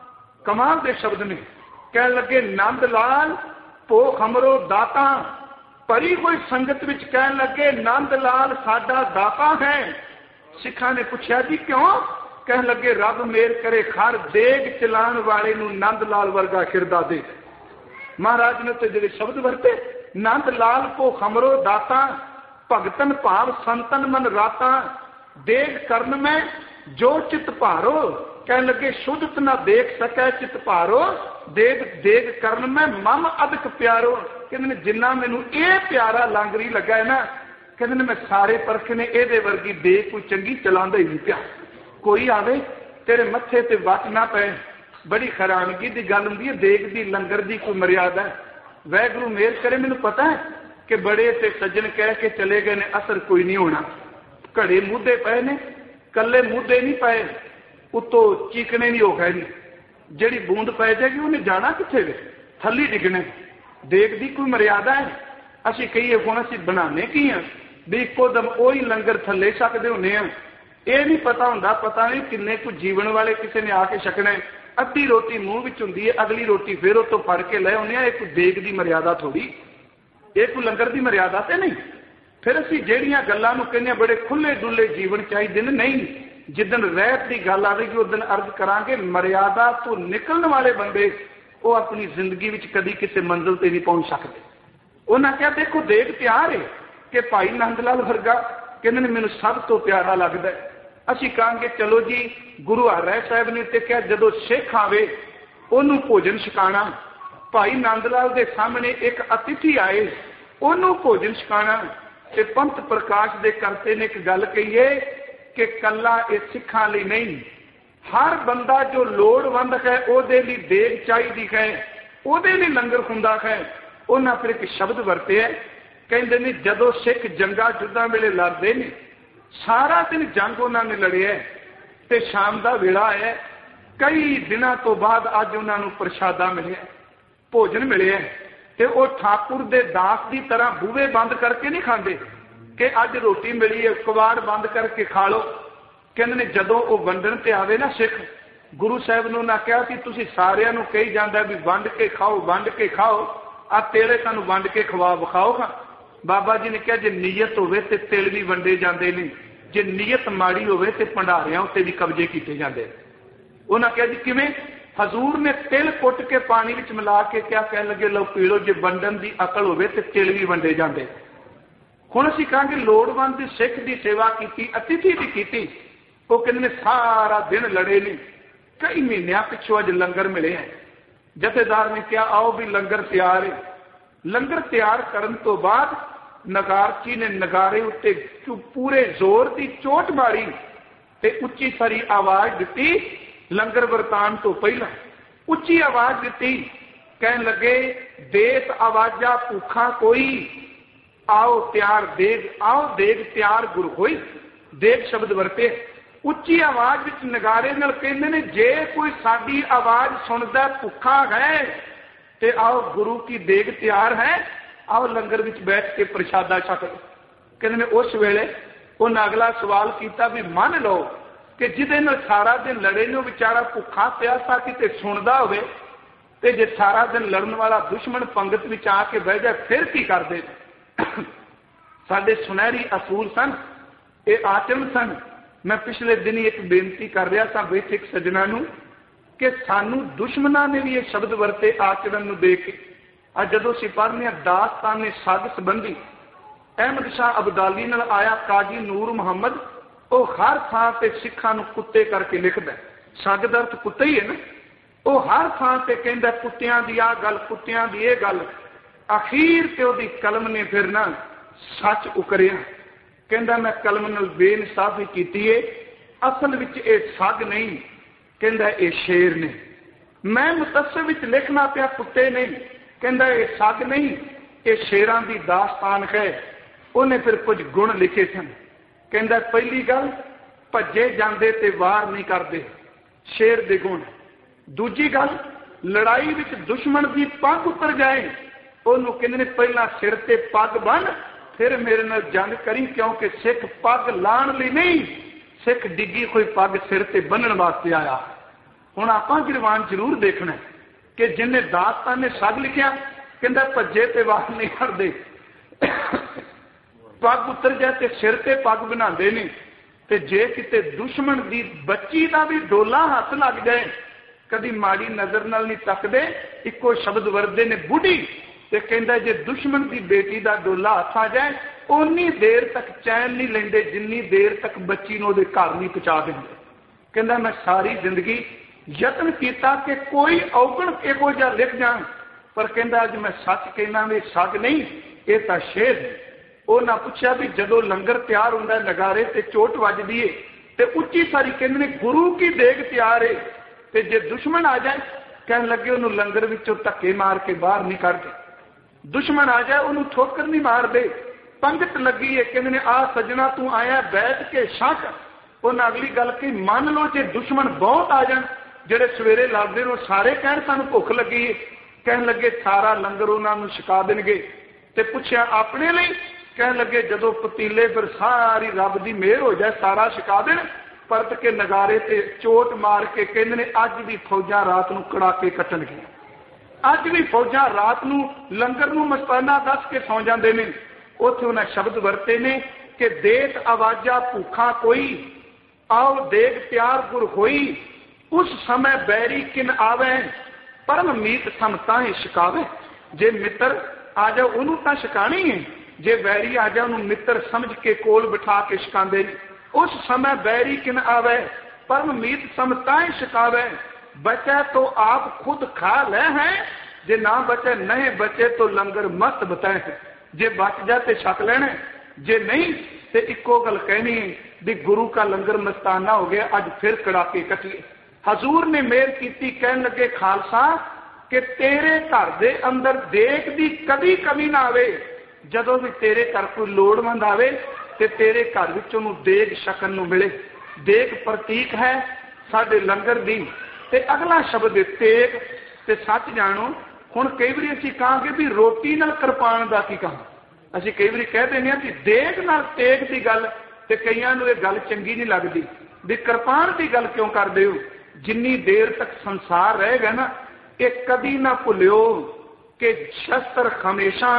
कमाल के शब्द ने। कह लगे नंद लाल तो हमरो दाता। परी कोई संगत विच कह लगे नंद लाल साडा दाता है। सिखा ने पूछा जी क्यों? कह लगे रब मेर करे खर देग चलाण वाले नूं नंद लाल वर्गा खिरदा दे। महाराज ने तो जिहड़े शब्द वरते, नंद लाल को हमरो दाता, भगतन भाव संतन मन राता, देख करन में जो चित भारो। कह लगे शुद्धत ना देख सकै चित भारो, देख देख करन में मम अधिक प्यारो। कहते जिन्ना मैनू ये प्यारा लांगरी लगा है ना, कहते मैं सारे परख ने ये वर्गी देख कोई चंगी चलांदा ही नहीं पिया। कोई आवे तेरे मत्थे ते वट ना पै। बड़ी हैरानगी की गल हुंदी है, देख दी लंगर की कोई मर्यादा है। वाहिगुरू मेहर करे, मैनू पता है कि बड़े ते सज्जन कह के चले गए ने, असर कोई नहीं होना। घड़े मुद्दे पे ने, कले मुद्दे नहीं पाए, उतो चीकने नहीं हो गए। जी बूंद पै जाएगी उन्हें जाना किथे वे, थली डिगने। देख दी कोई मर्यादा है। असी कहीए हुण असी बनाने की हाँ भी इको दम उही लंगर थले सकते होने। ये नहीं पता होंदा, पता नहीं किन्ने कुछ जीवन वाले किसी ने आके छकना है। अद्धी रोटी मूँह विच हुंदी है, अगली रोटी फिर उतो फड़ के ले आउंदे आ। एक देग की मर्यादा थोड़ी, ये कोई लंगर की मर्यादा तो नहीं। फिर असी ਜਿਹੜੀਆਂ ਗੱਲਾਂ ਨੂੰ ਕਹਿੰਦੇ बड़े खुले डुले जीवन चाहिए ने, नहीं। जिदन रहत की गल आएगी उस दिन अर्ज करांगे, मर्यादा तो निकलने वाले बंदे वो अपनी जिंदगी में कभी किसी मंजिल पर नहीं पहुंच सकते। उन्हें क्या देखो देख प्यार है कि भाई नंद लाल वर्गा कहते ने मैनू सब तो प्यारा लगता है। असी कहांगे चलो जी गुरु हरराय साहब ने तो क्या जदों सिख आवे उन्होंने भोजन छकाना। भाई नंद लाल के सामने एक अतिथि आए, उन्होंने भोजन छकाना। ते पंत प्रकाश दे करते ने एक गल कही है कि कला ये सिखा लिए नहीं, हर बंदा जो लोड़वंद है ओदे लिए देग चाहिए है, ओदे लिए लंगर हुंदा है। उन्हें फिर एक शब्द वरते है, कहते ने जदों सिख जंगा युद्धां वेले लड़ते ने, सारा दिन जंग उन्होंने लड़े है ते शाम का वेला है, कई दिनों तो बाद अज उन्होंने प्रशादा मिले, भोजन मिले है। ते वो ठाकुर दे दास की तरह बूहे बंद करके नहीं खाते कि अज रोटी मिली है कबाड़ बंद करके खा लो। कहते ने जदों वो वंडन ते आवे ना सिख, गुरु साहब ने उन्हें कहा कि तुसी सारिਆਂ ਨੂੰ कही जाता भी वंड के खाओ वंड के खाओ, आ तेरे सानू वंड के खवा विखाओगा। बाबा जी ने कहा जे नीयत होवे ते तिल भी वंडे जाते हैं, जे नीयत माड़ी होवे ते भंडारियां उत्ते भी कब्जे किए जाते। उन्हें कहा जी किवें? हजूर ने तिल कुट के पानी विच मिला के क्या कह लगे लो पी लो, जे वंडन की अकल होवे ते तिल भी वंडे जाते। हुण असीं कहांगे लोड़वंद सिख की सेवा की, अतिथि भी की। वो कहते सारा दिन लड़े ने, कई महीनों पिछों अज लंगर मिले हैं। जथेदार ने कहा आओ भी लंगर तैयार है। लंगर तैयार करन तो बाद नगारची ने नगारे उत्ते पूरे जोर की चोट मारी ते उच्ची सारी आवाज दी। लंगर वरतान तो पहला उच्ची आवाज दी, कहन लगे देत आवाजा भूखा कोई, आओ तैयार देग, आओ देग तैयार गुर होई। देग शब्द वरते ਉੱਚੀ ਆਵਾਜ਼ ਵਿੱਚ ਨਗਾਰੇ ਨਾਲ ਕਹਿੰਦੇ ਨੇ, ਜੇ ਕੋਈ ਸਾਡੀ ਆਵਾਜ਼ ਸੁਣਦਾ ਭੁੱਖਾ ਹੈ ਤੇ ਆਓ ਗੁਰੂ ਕੀ ਦੇਗ ਤਿਆਰ ਹੈ, ਆਓ ਲੰਗਰ ਵਿੱਚ ਬੈਠ ਕੇ ਪ੍ਰਸ਼ਾਦਾ ਛਕ ਲਓ। ਕਹਿੰਦੇ ਨੇ ਉਸ ਵੇਲੇ ਉਹਨਾਂ ਅਗਲਾ ਸਵਾਲ ਕੀਤਾ ਵੀ ਮੰਨ ਲਓ ਕਿ ਜਿਹਦੇ ਨਾਲ ਸਾਰਾ ਦਿਨ ਲੜੇ ਨੂੰ ਵਿਚਾਰਾ ਭੁੱਖਾ ਪਿਆਸਾ ਕਿਤੇ ਸੁਣਦਾ ਹੋਵੇ, ਤੇ ਜੇ ਸਾਰਾ ਦਿਨ ਲੜਨ ਵਾਲਾ ਦੁਸ਼ਮਣ ਪੰਗਤ ਵਿੱਚ ਆ ਕੇ ਬਹਿ ਜਾਏ ਫਿਰ ਕੀ ਕਰਦੇ? ਸਾਡੇ ਸੁਨਹਿਰੀ ਅਸੂਲ ਸਨ, ਇਹ ਆਚਰਣ ਸਨ। ਮੈਂ ਪਿਛਲੇ ਦਿਨੀ ਇੱਕ ਬੇਨਤੀ ਕਰ ਰਿਹਾ ਸਾਂ ਬੈਠੇ ਇੱਕ ਸੱਜਣਾ ਨੂੰ ਕਿ ਸਾਨੂੰ ਦੁਸ਼ਮਣਾਂ ਨੇ ਵੀ ਇਹ ਸ਼ਬਦ ਵਰਤੇ ਆਚਰਣ ਨੂੰ ਦੇਖ ਕੇ। ਅੱਜ ਜਦੋਂ ਅਸੀਂ ਪੜ੍ਹਦੇ ਹਾਂ ਦਾਸਤਾਨ ਸੱਗ ਸੰਬੰਧੀ, ਅਹਿਮਦ ਸ਼ਾਹ ਅਬਦਾਲੀ ਨਾਲ ਆਇਆ ਕਾਜੀ ਨੂਰ ਮੁਹੰਮਦ, ਉਹ ਹਰ ਥਾਂ ਤੇ ਸਿੱਖਾਂ ਨੂੰ ਕੁੱਤੇ ਕਰਕੇ ਲਿਖਦਾ। ਸੱਗ ਦਾ ਅਰਥ ਕੁੱਤਾ ਹੀ ਹੈ ਨਾ। ਉਹ ਹਰ ਥਾਂ ਤੇ ਕਹਿੰਦਾ ਕੁੱਤਿਆਂ ਦੀ ਆਹ ਗੱਲ, ਕੁੱਤਿਆਂ ਦੀ ਇਹ ਗੱਲ। ਅਖੀਰ ਤੇ ਉਹਦੀ ਕਲਮ ਨੇ ਫਿਰ ਨਾ ਸੱਚ ਉਕਰਿਆ। ਕਹਿੰਦਾ ਮੈਂ ਕਲਮ ਨਾਲ ਬੇਇਨਸਾਫੀ ਕੀਤੀ ਏ, ਅਸਲ ਵਿੱਚ ਇਹ ਸੱਗ ਨਹੀਂ, ਕਹਿੰਦਾ ਇਹ ਸ਼ੇਰ ਨੇ। ਮੈਂ ਮੁਤੱਸਰ ਵਿੱਚ ਲਿਖਣਾ ਪਿਆ ਕੁੱਤੇ ਨਹੀਂ, ਕਹਿੰਦਾ ਇਹ ਸੱਗ ਨਹੀਂ, ਇਹ ਸ਼ੇਰਾਂ ਦੀ ਦਾਸਤਾਨ ਹੈ। ਉਹਨੇ ਫਿਰ ਕੁਝ ਗੁਣ ਲਿਖੇ ਸਨ। ਕਹਿੰਦਾ ਪਹਿਲੀ ਗੱਲ, ਭੱਜੇ ਜਾਂਦੇ ਤੇ ਵਾਰ ਨਹੀਂ ਕਰਦੇ, ਸ਼ੇਰ ਦੇ ਗੁਣ। ਦੂਜੀ ਗੱਲ, ਲੜਾਈ ਵਿੱਚ ਦੁਸ਼ਮਣ ਦੀ ਪੱਗ ਉਤਰ ਜਾਏ, ਉਹਨੂੰ ਕਹਿੰਦੇ ਨੇ ਪਹਿਲਾਂ ਸਿਰ ਤੇ ਪੱਗ ਬੰਨ੍ਹ ਫਿਰ ਮੇਰੇ ਨਾਲ ਜੰਗ ਕਰੀ, ਕਿਉਂਕਿ ਸਿੱਖ ਪੱਗ ਲਾਣ ਲਈ ਨਹੀਂ, ਸਿੱਖ ਡਿੱਗੀ ਹੋਈ ਪੱਗ ਸਿਰ ਤੇ ਬੰਨਣ ਵਾਸਤੇ ਆਇਆ। ਹੁਣ ਆਪਾਂ ਗਿਰਵਾਨ ਜ਼ਰੂਰ ਦੇਖਣਾ ਕਿ ਜਿਹਨੇ ਦਾਸਤਾਨ ਨੇ ਸੱਗ ਲਿਖਿਆ, ਕਹਿੰਦਾ ਭੱਜੇ ਤੇ ਵਾਰ ਨਹੀਂ ਕਰਦੇ, ਪੱਗ ਉਤਰ ਜਾਏ ਤੇ ਸਿਰ ਤੇ ਪੱਗ ਬਣਾਉਂਦੇ ਨੇ। ਤੇ ਜੇ ਕਿਤੇ ਦੁਸ਼ਮਣ ਦੀ ਬੱਚੀ ਦਾ ਵੀ ਡੋਲਾ ਹੱਥ ਲੱਗ ਜਾਏ, ਕਦੀ ਮਾੜੀ ਨਜ਼ਰ ਨਾਲ ਨਹੀਂ ਤੱਕਦੇ, ਇੱਕੋ ਸ਼ਬਦ ਵਰਦੇ ਨੇ ਬੁੱਢੀ। ਤੇ ਕਹਿੰਦਾ ਜੇ ਦੁਸ਼ਮਣ ਦੀ ਬੇਟੀ ਦਾ ਡੋਲਾ ਹੱਥ ਆ ਜਾਏ, ਓਨੀ ਦੇਰ ਤੱਕ ਚੈਨ ਨਹੀਂ ਲੈਂਦੇ ਜਿੰਨੀ ਦੇਰ ਤੱਕ ਬੱਚੀ ਨੂੰ ਉਹਦੇ ਘਰ ਨਹੀਂ ਪਹੁੰਚਾ ਦਿੰਦੇ। ਕਹਿੰਦਾ ਮੈਂ ਸਾਰੀ ਜ਼ਿੰਦਗੀ ਯਤਨ ਕੀਤਾ ਕਿ ਕੋਈ ਔਗਣ ਇਹੋ ਜਿਹਾ ਲਿਖ ਜਾਣ, ਪਰ ਕਹਿੰਦਾ ਅੱਜ ਮੈਂ ਸੱਚ ਕਹਿਣਾ ਵੀ ਸੱਗ ਨਹੀਂ, ਇਹ ਤਾਂ ਸ਼ੇਰ ਹੈ। ਉਹਨਾਂ ਪੁੱਛਿਆ ਵੀ ਜਦੋਂ ਲੰਗਰ ਤਿਆਰ ਹੁੰਦਾ ਨਗਾਰੇ ਤੇ ਚੋਟ ਵੱਜਦੀ ਏ ਤੇ ਉੱਚੀ ਸਾਰੀ ਕਹਿੰਦੇ ਨੇ ਗੁਰੂ ਕੀ ਦੇਗ ਤਿਆਰ ਏ, ਤੇ ਜੇ ਦੁਸ਼ਮਣ ਆ ਜਾਏ ਕਹਿਣ ਲੱਗੇ ਉਹਨੂੰ ਲੰਗਰ ਵਿੱਚੋਂ ਧੱਕੇ ਮਾਰ ਕੇ ਬਾਹਰ ਨਹੀਂ ਕੱਢਦੇ। ਦੁਸ਼ਮਣ ਆ ਜਾਏ ਉਹਨੂੰ ਠੋਕਰ ਨਹੀਂ ਮਾਰਦੇ। ਪੰਗਤ ਲੱਗੀ ਏ, ਕਹਿੰਦੇ ਨੇ ਆ ਸੱਜਣਾ ਤੂੰ ਆਇਆ ਬੈਠ ਕੇ ਛਕ। ਉਹਨਾਂ ਅਗਲੀ ਗੱਲ ਕੀ, ਮੰਨ ਲਓ ਜੇ ਦੁਸ਼ਮਣ ਬਹੁਤ ਆ ਜਾਣ, ਜਿਹੜੇ ਸਵੇਰੇ ਲੱਗਦੇ ਨੇ ਸਾਰੇ ਕਹਿਣ ਸਾਨੂੰ ਭੁੱਖ ਲੱਗੀ ਏ, ਕਹਿਣ ਲੱਗੇ ਸਾਰਾ ਲੰਗਰ ਉਹਨਾਂ ਨੂੰ ਛਕਾ ਦੇਣਗੇ। ਤੇ ਪੁੱਛਿਆ ਆਪਣੇ ਲਈ, ਕਹਿਣ ਲੱਗੇ ਜਦੋਂ ਪਤੀਲੇ ਫਿਰ ਸਾਰੀ ਰੱਬ ਦੀ ਮਿਹਰ ਹੋ ਜਾਏ ਸਾਰਾ ਛਕਾ ਦੇਣ। ਪਰਤ ਕੇ ਨਗਾਰੇ ਤੇ ਚੋਟ ਮਾਰ ਕੇ ਕਹਿੰਦੇ ਨੇ ਅੱਜ ਵੀ ਫੌਜਾਂ ਰਾਤ ਨੂੰ ਕੜਾਕੇ ਕੱਟਣਗੀਆਂ, ਅੱਜ ਵੀ ਫੌਜਾਂ ਰਾਤ ਨੂੰ ਲੰਗਰ ਨੂੰ ਮਸਤਾਨਾ ਦੱਸ ਕੇ ਸੌਂ ਜਾਂਦੇ ਨੇ। ਉੱਥੇ ਉਹਨਾਂ ਸ਼ਬਦ ਵਰਤੇ ਨੇ ਕਿ ਦੇਤ ਆਵਾਜ਼ਾ ਭੁੱਖਾ ਕੋਈ, ਆਓ ਦੇਗ ਤਿਆਰ ਗੁਰ ਹੋਈ, ਉਸ ਸਮੇਂ ਬੈਰੀ ਕਿਨ ਆਵੇ, ਪਰਮ ਮੀਤ ਸਮਤਾ ਹੀ ਛਕਾਵੇ। ਜੇ ਮਿੱਤਰ ਆ ਜਾ ਉਹਨੂੰ ਤਾਂ ਛਕਾਣੀ ਹੈ, ਜੇ ਵੈਰੀ ਆ ਜਾ ਉਹਨੂੰ ਮਿੱਤਰ ਸਮਝ ਕੇ ਕੋਲ ਬਿਠਾ ਕੇ ਛਕਾਉਂਦੇ ਨੇ। ਉਸ ਸਮੇਂ ਬੈਰੀ ਕਿਨ ਆਵੇ, ਪਰਮ ਮੀਤ ਸਮਤਾ ਹੀ ਛਕਾਵੇ। बचे तो आप खुद खा ले हैं, जे ना बचे नहीं बचे तो लंगर मस्त बताए हैं। जे बच जाते छक लेने, जे नहीं तो इको गल कहनी है भी गुरु का लंगर मस्ताना हो गया, अज फिर कड़ाके कटिए। हजूर ने मेहर की, कहन लगे खालसा कि तेरे घर दे अंदर देख दी कभी कमी ना आवे, जदों भी तेरे घर कोई लोड़वंद आवे ते तेरे घर विच उहनूं देग छकन नूं मिले। देग प्रतीक है साडे लंगर दी। ते अगला शब्द तेग ते सच जानो। हुण कई बारी असीं कहांगे भी रोटी नाल किरपान दा की कहां, असीं कई बारी कह दिंदे हां कि देग नाल तेग दी गल, ते कईयां नूं इह गल चंगी नहीं लगदी भी किरपान दी गल क्यों करदे हो। जिन्नी देर तक संसार रहेगा ना, ये कदी ना भुलियो कि शस्त्र हमेशा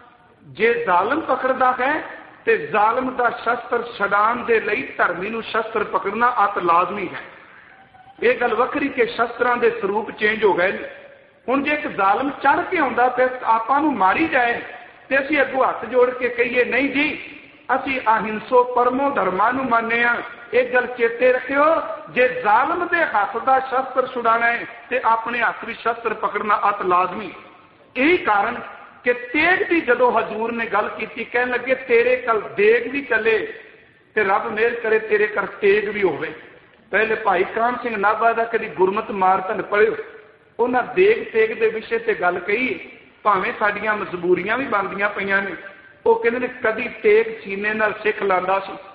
जे जालम पकड़दा है ते जालम दा शस्त्र छडाण दे लई धर्मी नूं शस्त्र पकड़ना अत लाजमी है। ये गल वखरी के शस्त्रां दे स्वरूप चेंज हो गए। हुण जे एक जालम चढ़ के आउंदा ते आपां नूं मारी जाए ते असीं अगों हत्थ जोड़ के कहिए नहीं जी असीं अहिंसो परमो धर्मां नूं मान्ने आ। एक गल चेते रखियो, जे जालम दे हथ दा शस्त्र छुड़ाना है ते अपने हथ भी शस्त्र पकड़ना अत लाजमी। यही कारण कि तेग दी जदों हजूर ने गल की, कहन लगे तेरे कल देग भी चले ते रब मेहर करे तेरे कर तेग भी होवे। पहले भाई कान सिंह नाभा दा कदी गुरमत मारतन पढ़ियो, उन्हां देग तेग दे विषय ते गल कही, भावें साडियां मजबूरियां भी बनदियां पईयां ने। वो कहंदे ने कदी तेग सीने नाल सिख लांदा सी,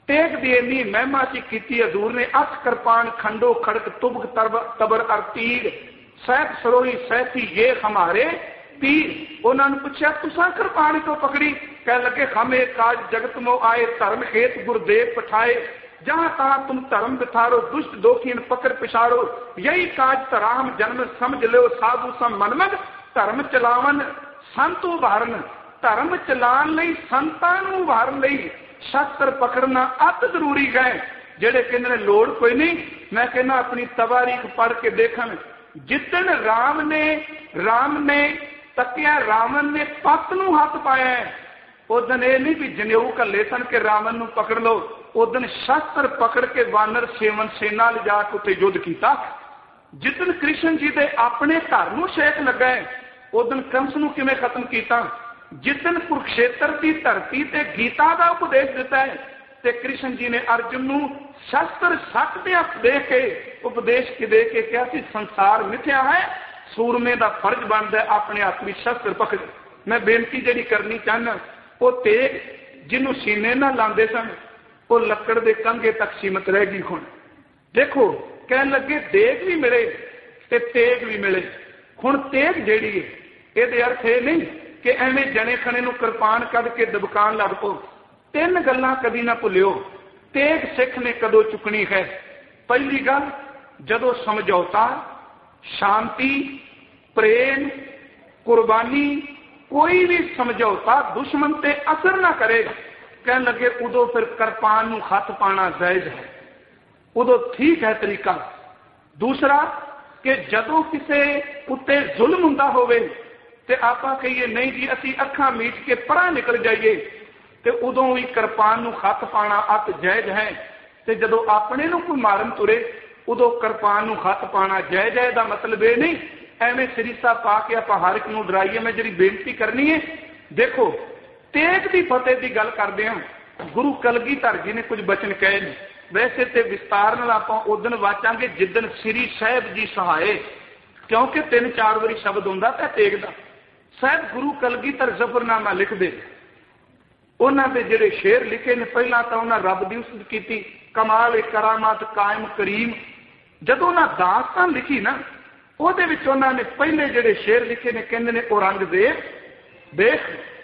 तेग दी इन्नी महिमा ची कीती हजूर ने, अख कृपान खंडो खड़क तुबक तबर अर तीर सहत सरोही सहती ये हमारे पीर। उन्होंने पूछा तुसा कृपान क्यों पकड़ी? कह लगे हम एक काज जगत मो आए, धर्म हेत गुरुदेव पठाए, जहां तहां तुम धर्म बिथारो, दुष्ट दोखीन पकड़ पिछाड़ो, यही काज धरा हम जन्म समझ लो, साधु सम मनमग धर्म चलावन संत उभारन। धर्म चलान लई संतां नूं उभारन लई शास्त्र पकड़ना अत जरूरी है। जेड़े कहते ने लोड़ कोई नहीं, मैं कहना अपनी तवारीख पढ़ के देखन, जिदन राम ने राम ने तकिया रावण ने पत नूं हाथ पाया है, उस दिन यह नहीं भी जनेऊ घले सन के रावण नूं पकड़ लो, उस दिन शास्त्र पकड़ के वानर सेवन सेना ले जाके उत्ते युद्ध किया। जिदन कृष्ण जी दे अपने घर नूं शेक लगा है, उस दिन कंस नूं किवें खत्म किया। जिदन कुरुक्षेत्र की धरती ते गीता का उपदेश दिता है, ते कृष्ण जी ने अर्जुन नूं शास्त्र सच दे दे के उपदेश के दे के कहा कि संसार मिथ्या है, सूरमे का फर्ज बनता है अपने आप में शस्त्र पकड़। मैं बेनती जी करनी चाहना, वो तेग जिन्हों सीने ना लाते सन वो लकड़ के कंघे तक सीमित रह गई। हुण देखो कह लगे देग भी मिले ते तेग भी मिले। हुण तेग जिहड़ी है ये अर्थ ये नहीं कि एवें जने खने नूं किरपान कढ के दबकान लग पो। तीन गल्लां कदी ना भुलियो, तेग सिख ने कदों चुकनी है। पहली गल, जदों समझौता, शांति, प्रेम, कुर्बानी, कोई भी समझौता दुश्मन ते असर ना करे, कह लगे उदों फिर किरपान नूं हथ पाना जायज है, उदों ठीक है तरीका। दूसरा कि जदों किसे उत्ते जुल्म हुंदा होवे ते आपां कहिए नहीं जी असीं अखां मीट के परां निकल जाइए, ते उदों भी किरपान नूं हथ पाना अत जायज है। ते जदों अपने नूं कोई मारन तुरे उदों किरपान नूं हथ पाना जायज है। दा मतलब ये नहीं एवें सरीसा पा के आपां हर एक नूं डराइए। मैं जिहड़ी बेनती करनी है, देखो तेग दी फतेह दी गल करदे हां, गुरु कलगीधर जी ने कुछ बचन कहे ने, वैसे तो विस्तार नाल आपां उदन वाचांगे जिदन श्री साहिब जी सहाये, क्योंकि तीन चार वारी शब्द हुंदा ते तेग दा। साहिब गुरु कलगीधर जफरनामा लिखदे, उन्हां दे जिहड़े शेर लिखे ने, पहलां तां उन्हां रब दी उस्तत कीती, कमाल करामात कायम करीम। जदों उन्हां दास्तान लिखी ना, ਉਹਦੇ ਵਿੱਚ ਉਹਨਾਂ ਨੇ ਪਹਿਲੇ ਜਿਹੜੇ ਸ਼ੇਰ ਲਿਖੇ ਨੇ, ਕਹਿੰਦੇ ਨੇ ਔਰੰਗਜ਼ੇਬ ਦੇਖ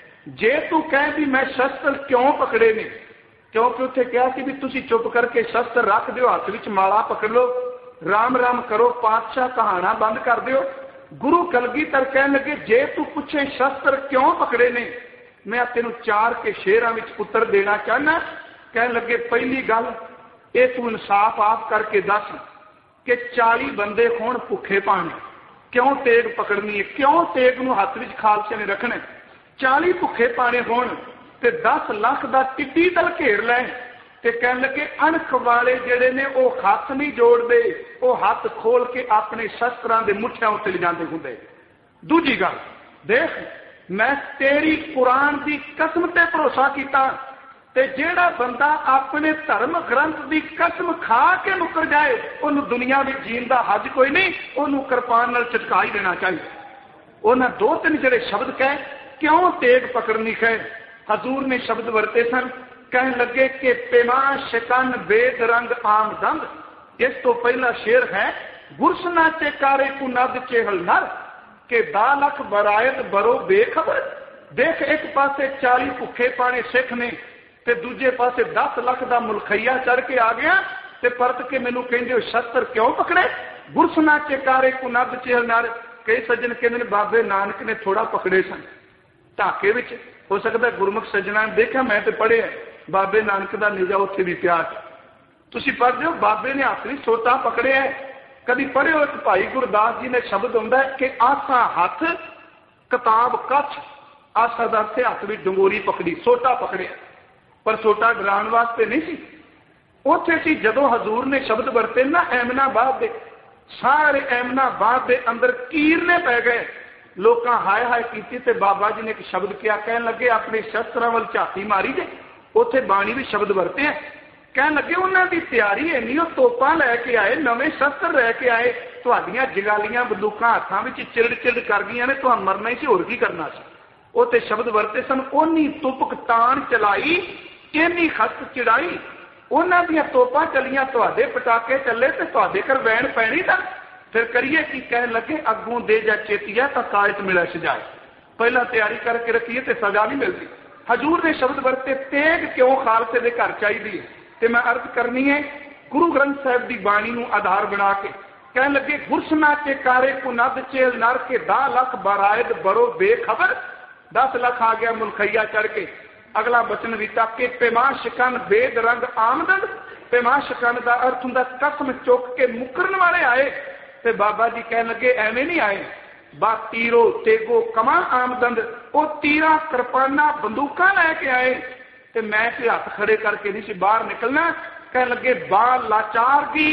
ਜੇ ਤੂੰ ਕਹੇ ਵੀ ਮੈਂ ਸ਼ਸਤਰ ਕਿਉਂ ਪਕੜੇ ਨੇ, ਕਿਉਂਕਿ ਉੱਥੇ ਕਿਹਾ ਸੀ ਵੀ ਤੁਸੀਂ ਚੁੱਪ ਕਰਕੇ ਸ਼ਸਤਰ ਰੱਖ ਦਿਓ, ਹੱਥ ਵਿੱਚ ਮਾਲਾ ਪਕੜ ਲਓ, ਰਾਮ ਰਾਮ ਕਰੋ, ਪਾਤਸ਼ਾਹ ਕਹਾਣਾ ਬੰਦ ਕਰ ਦਿਓ। ਗੁਰੂ ਕਲਗੀਧਰ ਕਹਿਣ ਲੱਗੇ ਜੇ ਤੂੰ ਪੁੱਛੇ ਸ਼ਸਤਰ ਕਿਉਂ ਪਕੜੇ ਨੇ, ਮੈਂ ਤੈਨੂੰ ਚਾਰ ਕੇ ਸ਼ੇਰਾਂ ਵਿੱਚ ਉੱਤਰ ਦੇਣਾ ਚਾਹਨਾ। ਕਹਿਣ ਲੱਗੇ ਪਹਿਲੀ ਗੱਲ ਇਹ ਤੂੰ ਇਨਸਾਫ ਆਪ ਕਰਕੇ ਦੱਸ कि चाली बंदे होण भुखे पाने, क्यों तेग पकड़नी है, क्यों तेग नूं हथ विच खालसे ने रखना। चाली भुखे पाने होण ते दस लाख दा टिड्डी दल घेर लै, ते कहण लगे अणख वाले जिहड़े ने ओह हथ नहीं जोड़दे, ओह हथ खोल के अपने शस्त्रां दे मुठियां उत्ते ले जांदे हुंदे। दूजी गल देख, मैं तेरी कुरान दी कसम ते भरोसा कीता, ते जेड़ा बंदा अपने धर्म ग्रंथ की कसम खा के मुकर जाए उन्होंने दुनिया में जीन का हज कोई नहीं, उन्होंने किरपान नाल झटका ही देना चाहिए। उन्हें दो तीन जेड़े शब्द कहे क्यों तेग पकड़नी है, हजूर ने शब्द वरते सन, कह लगे कि पेमा शिकन वेद रंग आम दंग। इस तो पहला शेर है गुरसना चे कारे कु नद चेहल नर के दा लख बरायत बरो बेखबर। देख एक पासे चाली भुखे पाने सिख ने ते दूजे पासे दस लख का मुलखैया चढ़ के आ गया, ते परत के मैनू कहंदे हो शस्त्र क्यों पकड़े। गुरसना चेकारे को नद चेहल नार। कई सज्जन कहते हैं बाबे नानक ने थोड़ा पकड़े सन ढाके विच, हो सकता है गुरमुख सज्जना ने देखा, मैं तो पढ़िया बाबे नानक का निजा उत्थे भी पिया। तुसीं पढ़दे हो बाबे ने अपनी सोटा पकड़े है। कभी पढ़ियो एक भाई गुरदास जी ने शब्द हुंदा है कि आसा हथ किताब कछ, आसा दा अर्थ हथ विच डंगोरी पकड़ी, सोटा पकड़िया, पर सोटा डराने वास्ते नहीं सी। उत्थे सी जदों हजूर ने शब्द वरते ना एमनाबाद दे, सारे एमनाबाद दे अंदर कीरने पै गए, लोकां हाय हाय कीती, ते बाबा जी ने एक शब्द किया, कहन लगे अपने शस्त्रां वल झाती मारी जे। उत्थे बाणी भी शब्द वरते हैं, कहन लगे उन्हां दी तैयारी है नहीं, तोपां लैके आए, नवे शस्त्र लैके आए, तुहाडीआं जगालियां बंदूकां हत्थां विच चिड़ चिड़ कर गईआं ने, तुहां मरना ही सी, होर की करना सी। उत्थे शब्द वरते सन, ओनी तुपक तान चलाई, इन्नी खस्त चिड़ाई ਉਹਨਾਂ ਦੀਆਂ ਤੋਪਾਂ ਚੱਲੀਆਂ, ਤੁਹਾਡੇ ਪਟਾਕੇ ਚੱਲੇ ਤੇ ਤੁਹਾਡੇ ਘਰ ਵੈਣ ਪੈਣੀ ਤਾਂ ਫਿਰ ਕਰੀਏ ਕੀ? ਕਹਿਣ ਲੱਗੇ ਅੱਗੋਂ ਦੇ ਜਾਂ ਚੇਤੀਆ ਤਾਂ ਕਾਇਤ ਮਿਲੇ ਸਜਾਏ। ਪਹਿਲਾਂ ਤਿਆਰੀ ਕਰਕੇ ਰੱਖੀਏ ਤੇ ਸਜ਼ਾ ਨਹੀਂ ਮਿਲਦੀ। ਹਜ਼ੂਰ ਨੇ ਸ਼ਬਦ ਵਰਤੇ ਤੇਗ ਕਿਉਂ ਖਾਲਸੇ ਦੇ ਘਰ ਚਾਹੀਦੀ ਹੈ? ਤੇ ਮੈਂ ਅਰਜ਼ ਕਰਨੀ ਹੈ ਗੁਰੂ ਗ੍ਰੰਥ ਸਾਹਿਬ ਦੀ ਬਾਣੀ ਨੂੰ ਆਧਾਰ ਬਣਾ ਕੇ। ਕਹਿਣ ਲੱਗੇ ਗੁਰਸਨਾ ਕੇ ਕਾਰੇ ਕੁਨਦ ਚੇਲ ਨਰ ਕੇ ਦਸ ਲੱਖ ਬਰਾਇਦ ਬਰੋ ਬੇਖਬਰ। ਦਸ ਲੱਖ ਆ ਗਿਆ ਮੁਲਖਈਆ ਚੜ ਕੇ। ਅਗਲਾ ਬਚਨ ਦਿੱਤਾ ਕਿ ਪੈਮਾ ਸ਼ਿਕਨ ਬੇਦ ਰੰਗ ਆਮਦਨ। ਪੈਮਾ ਸ਼ਿਕਨ ਦਾ ਅਰਥ ਹੁੰਦਾ ਕਸਮ ਚੁੱਕ ਕੇ ਮੁਕਰਨ ਵਾਲੇ ਆਏ। ਤੇ ਬਾਬਾ ਜੀ ਕਹਿਣ ਲੱਗੇ ਐਵੇਂ ਨਹੀਂ ਆਏ, ਬਾ ਤੀਰੋ ਤੇਗੋ ਕਮਾ ਆਮਦਨ। ਉਹ ਤੀਰਾਂ ਕਿਰਪਾਨਾਂ ਬੰਦੂਕਾਂ ਲੈ ਕੇ ਆਏ। ਤੇ ਮੈਂ ਤੇ ਹੱਥ ਖੜੇ ਕਰਕੇ ਨਹੀਂ ਸੀ ਬਾਹਰ ਨਿਕਲਣਾ। ਕਹਿਣ ਲੱਗੇ ਬਾ ਲਾਚਾਰ ਕੀ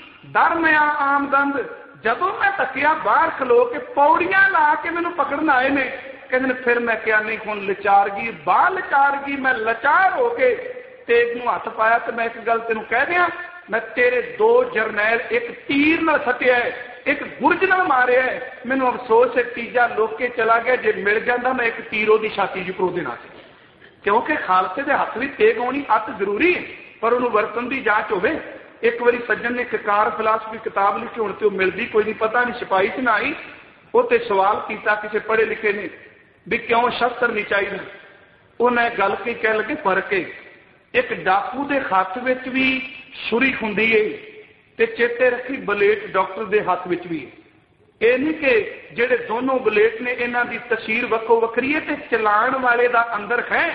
ਦਰਮਿਆ ਆਮਦਨ। ਜਦੋਂ ਮੈਂ ਤੱਕਿਆ ਬਾਹਰ ਖਲੋ ਕੇ ਪੌੜੀਆਂ ਲਾ ਕੇ ਮੈਨੂੰ ਪਕੜਨ ਆਏ ਨੇ। ਕਹਿੰਦੇ ਨੇ ਫਿਰ ਮੈਂ ਕਿਹਾ ਨਹੀਂ ਹੁਣ ਲਚਾਰਗੀ ਬਾਹ ਲਚਾਰਗੀ। ਮੈਂ ਲਾਚਾਰ ਹੋ ਕੇ ਤੇਗ ਨੂੰ ਹੱਥ ਪਾਇਆ ਤੇ ਮੈਂ ਇੱਕ ਗੱਲ ਤੈਨੂੰ ਕਹਿ ਦਿਆਂ, ਮੈਂ ਤੇਰੇ ਦੋ ਜਰਨੈਲ ਇੱਕ ਤੀਰ ਨਾਲ ਸੱਟਿਆ, ਇੱਕ ਗੁਰਜ ਨਾਲ ਮਾਰਿਆ। ਮੈਨੂੰ ਅਫਸੋਸ ਹੈ ਤੀਜਾ ਲੋਕੇ ਚਲਾ ਗਿਆ। ਜੇ ਮਿਲ ਜਾਂਦਾ ਮੈਂ ਇੱਕ ਤੀਰ ਉਹਦੀ ਛਾਤੀ 'ਚ ਪਰੋ ਦੇਣਾ ਸੀ। ਕਿਉਂਕਿ ਖਾਲਸੇ ਦੇ ਹੱਥ ਵੀ ਤੇਗ ਆਉਣੀ ਅਤ ਜ਼ਰੂਰੀ ਹੈ, ਪਰ ਉਹਨੂੰ ਵਰਤਣ ਦੀ ਜਾਂਚ ਹੋਵੇ। ਇੱਕ ਵਾਰੀ ਸੱਜਣ ਨੇ ਕਾਰ ਫਿਲਾਸਫੀ ਕਿਤਾਬ ਲਿਖੀ, ਹੁਣ ਤੇ ਉਹ ਮਿਲਦੀ ਕੋਈ ਨਹੀਂ, ਪਤਾ ਨਹੀਂ ਛਪਾਈ ਚ ਨਾ ਆਈ। ਉਹ ਤੇ ਸਵਾਲ ਕੀਤਾ ਕਿਸੇ ਪੜ੍ਹੇ ਲਿਖੇ ਨੇ ਵੀ ਕਿਉਂ ਸ਼ਸਤਰ ਨਹੀਂ ਚਾਹੀਦਾ। ਉਹਨੇ ਗੱਲ ਕੀ ਕਹਿਣ ਲੱਗੇ ਫਰਕ ਹੈ, ਇੱਕ ਡਾਕੂ ਦੇ ਹੱਥ ਵਿੱਚ ਵੀ ਛੁਰੀ ਹੁੰਦੀ ਏ ਤੇ ਚੇਤੇ ਰੱਖੀ ਬਲੇਟ ਡਾਕਟਰ ਦੇ ਹੱਥ ਵਿੱਚ ਵੀ। ਇਹ ਨਹੀਂ ਕਿ ਜਿਹੜੇ ਦੋਨੋਂ ਬਲੇਟ ਨੇ ਇਹਨਾਂ ਦੀ ਤਸਵੀਰ ਵੱਖੋ ਵੱਖਰੀ ਹੈ ਤੇ ਚਲਾਉਣ ਵਾਲੇ ਦਾ ਅੰਦਰ ਹੈ।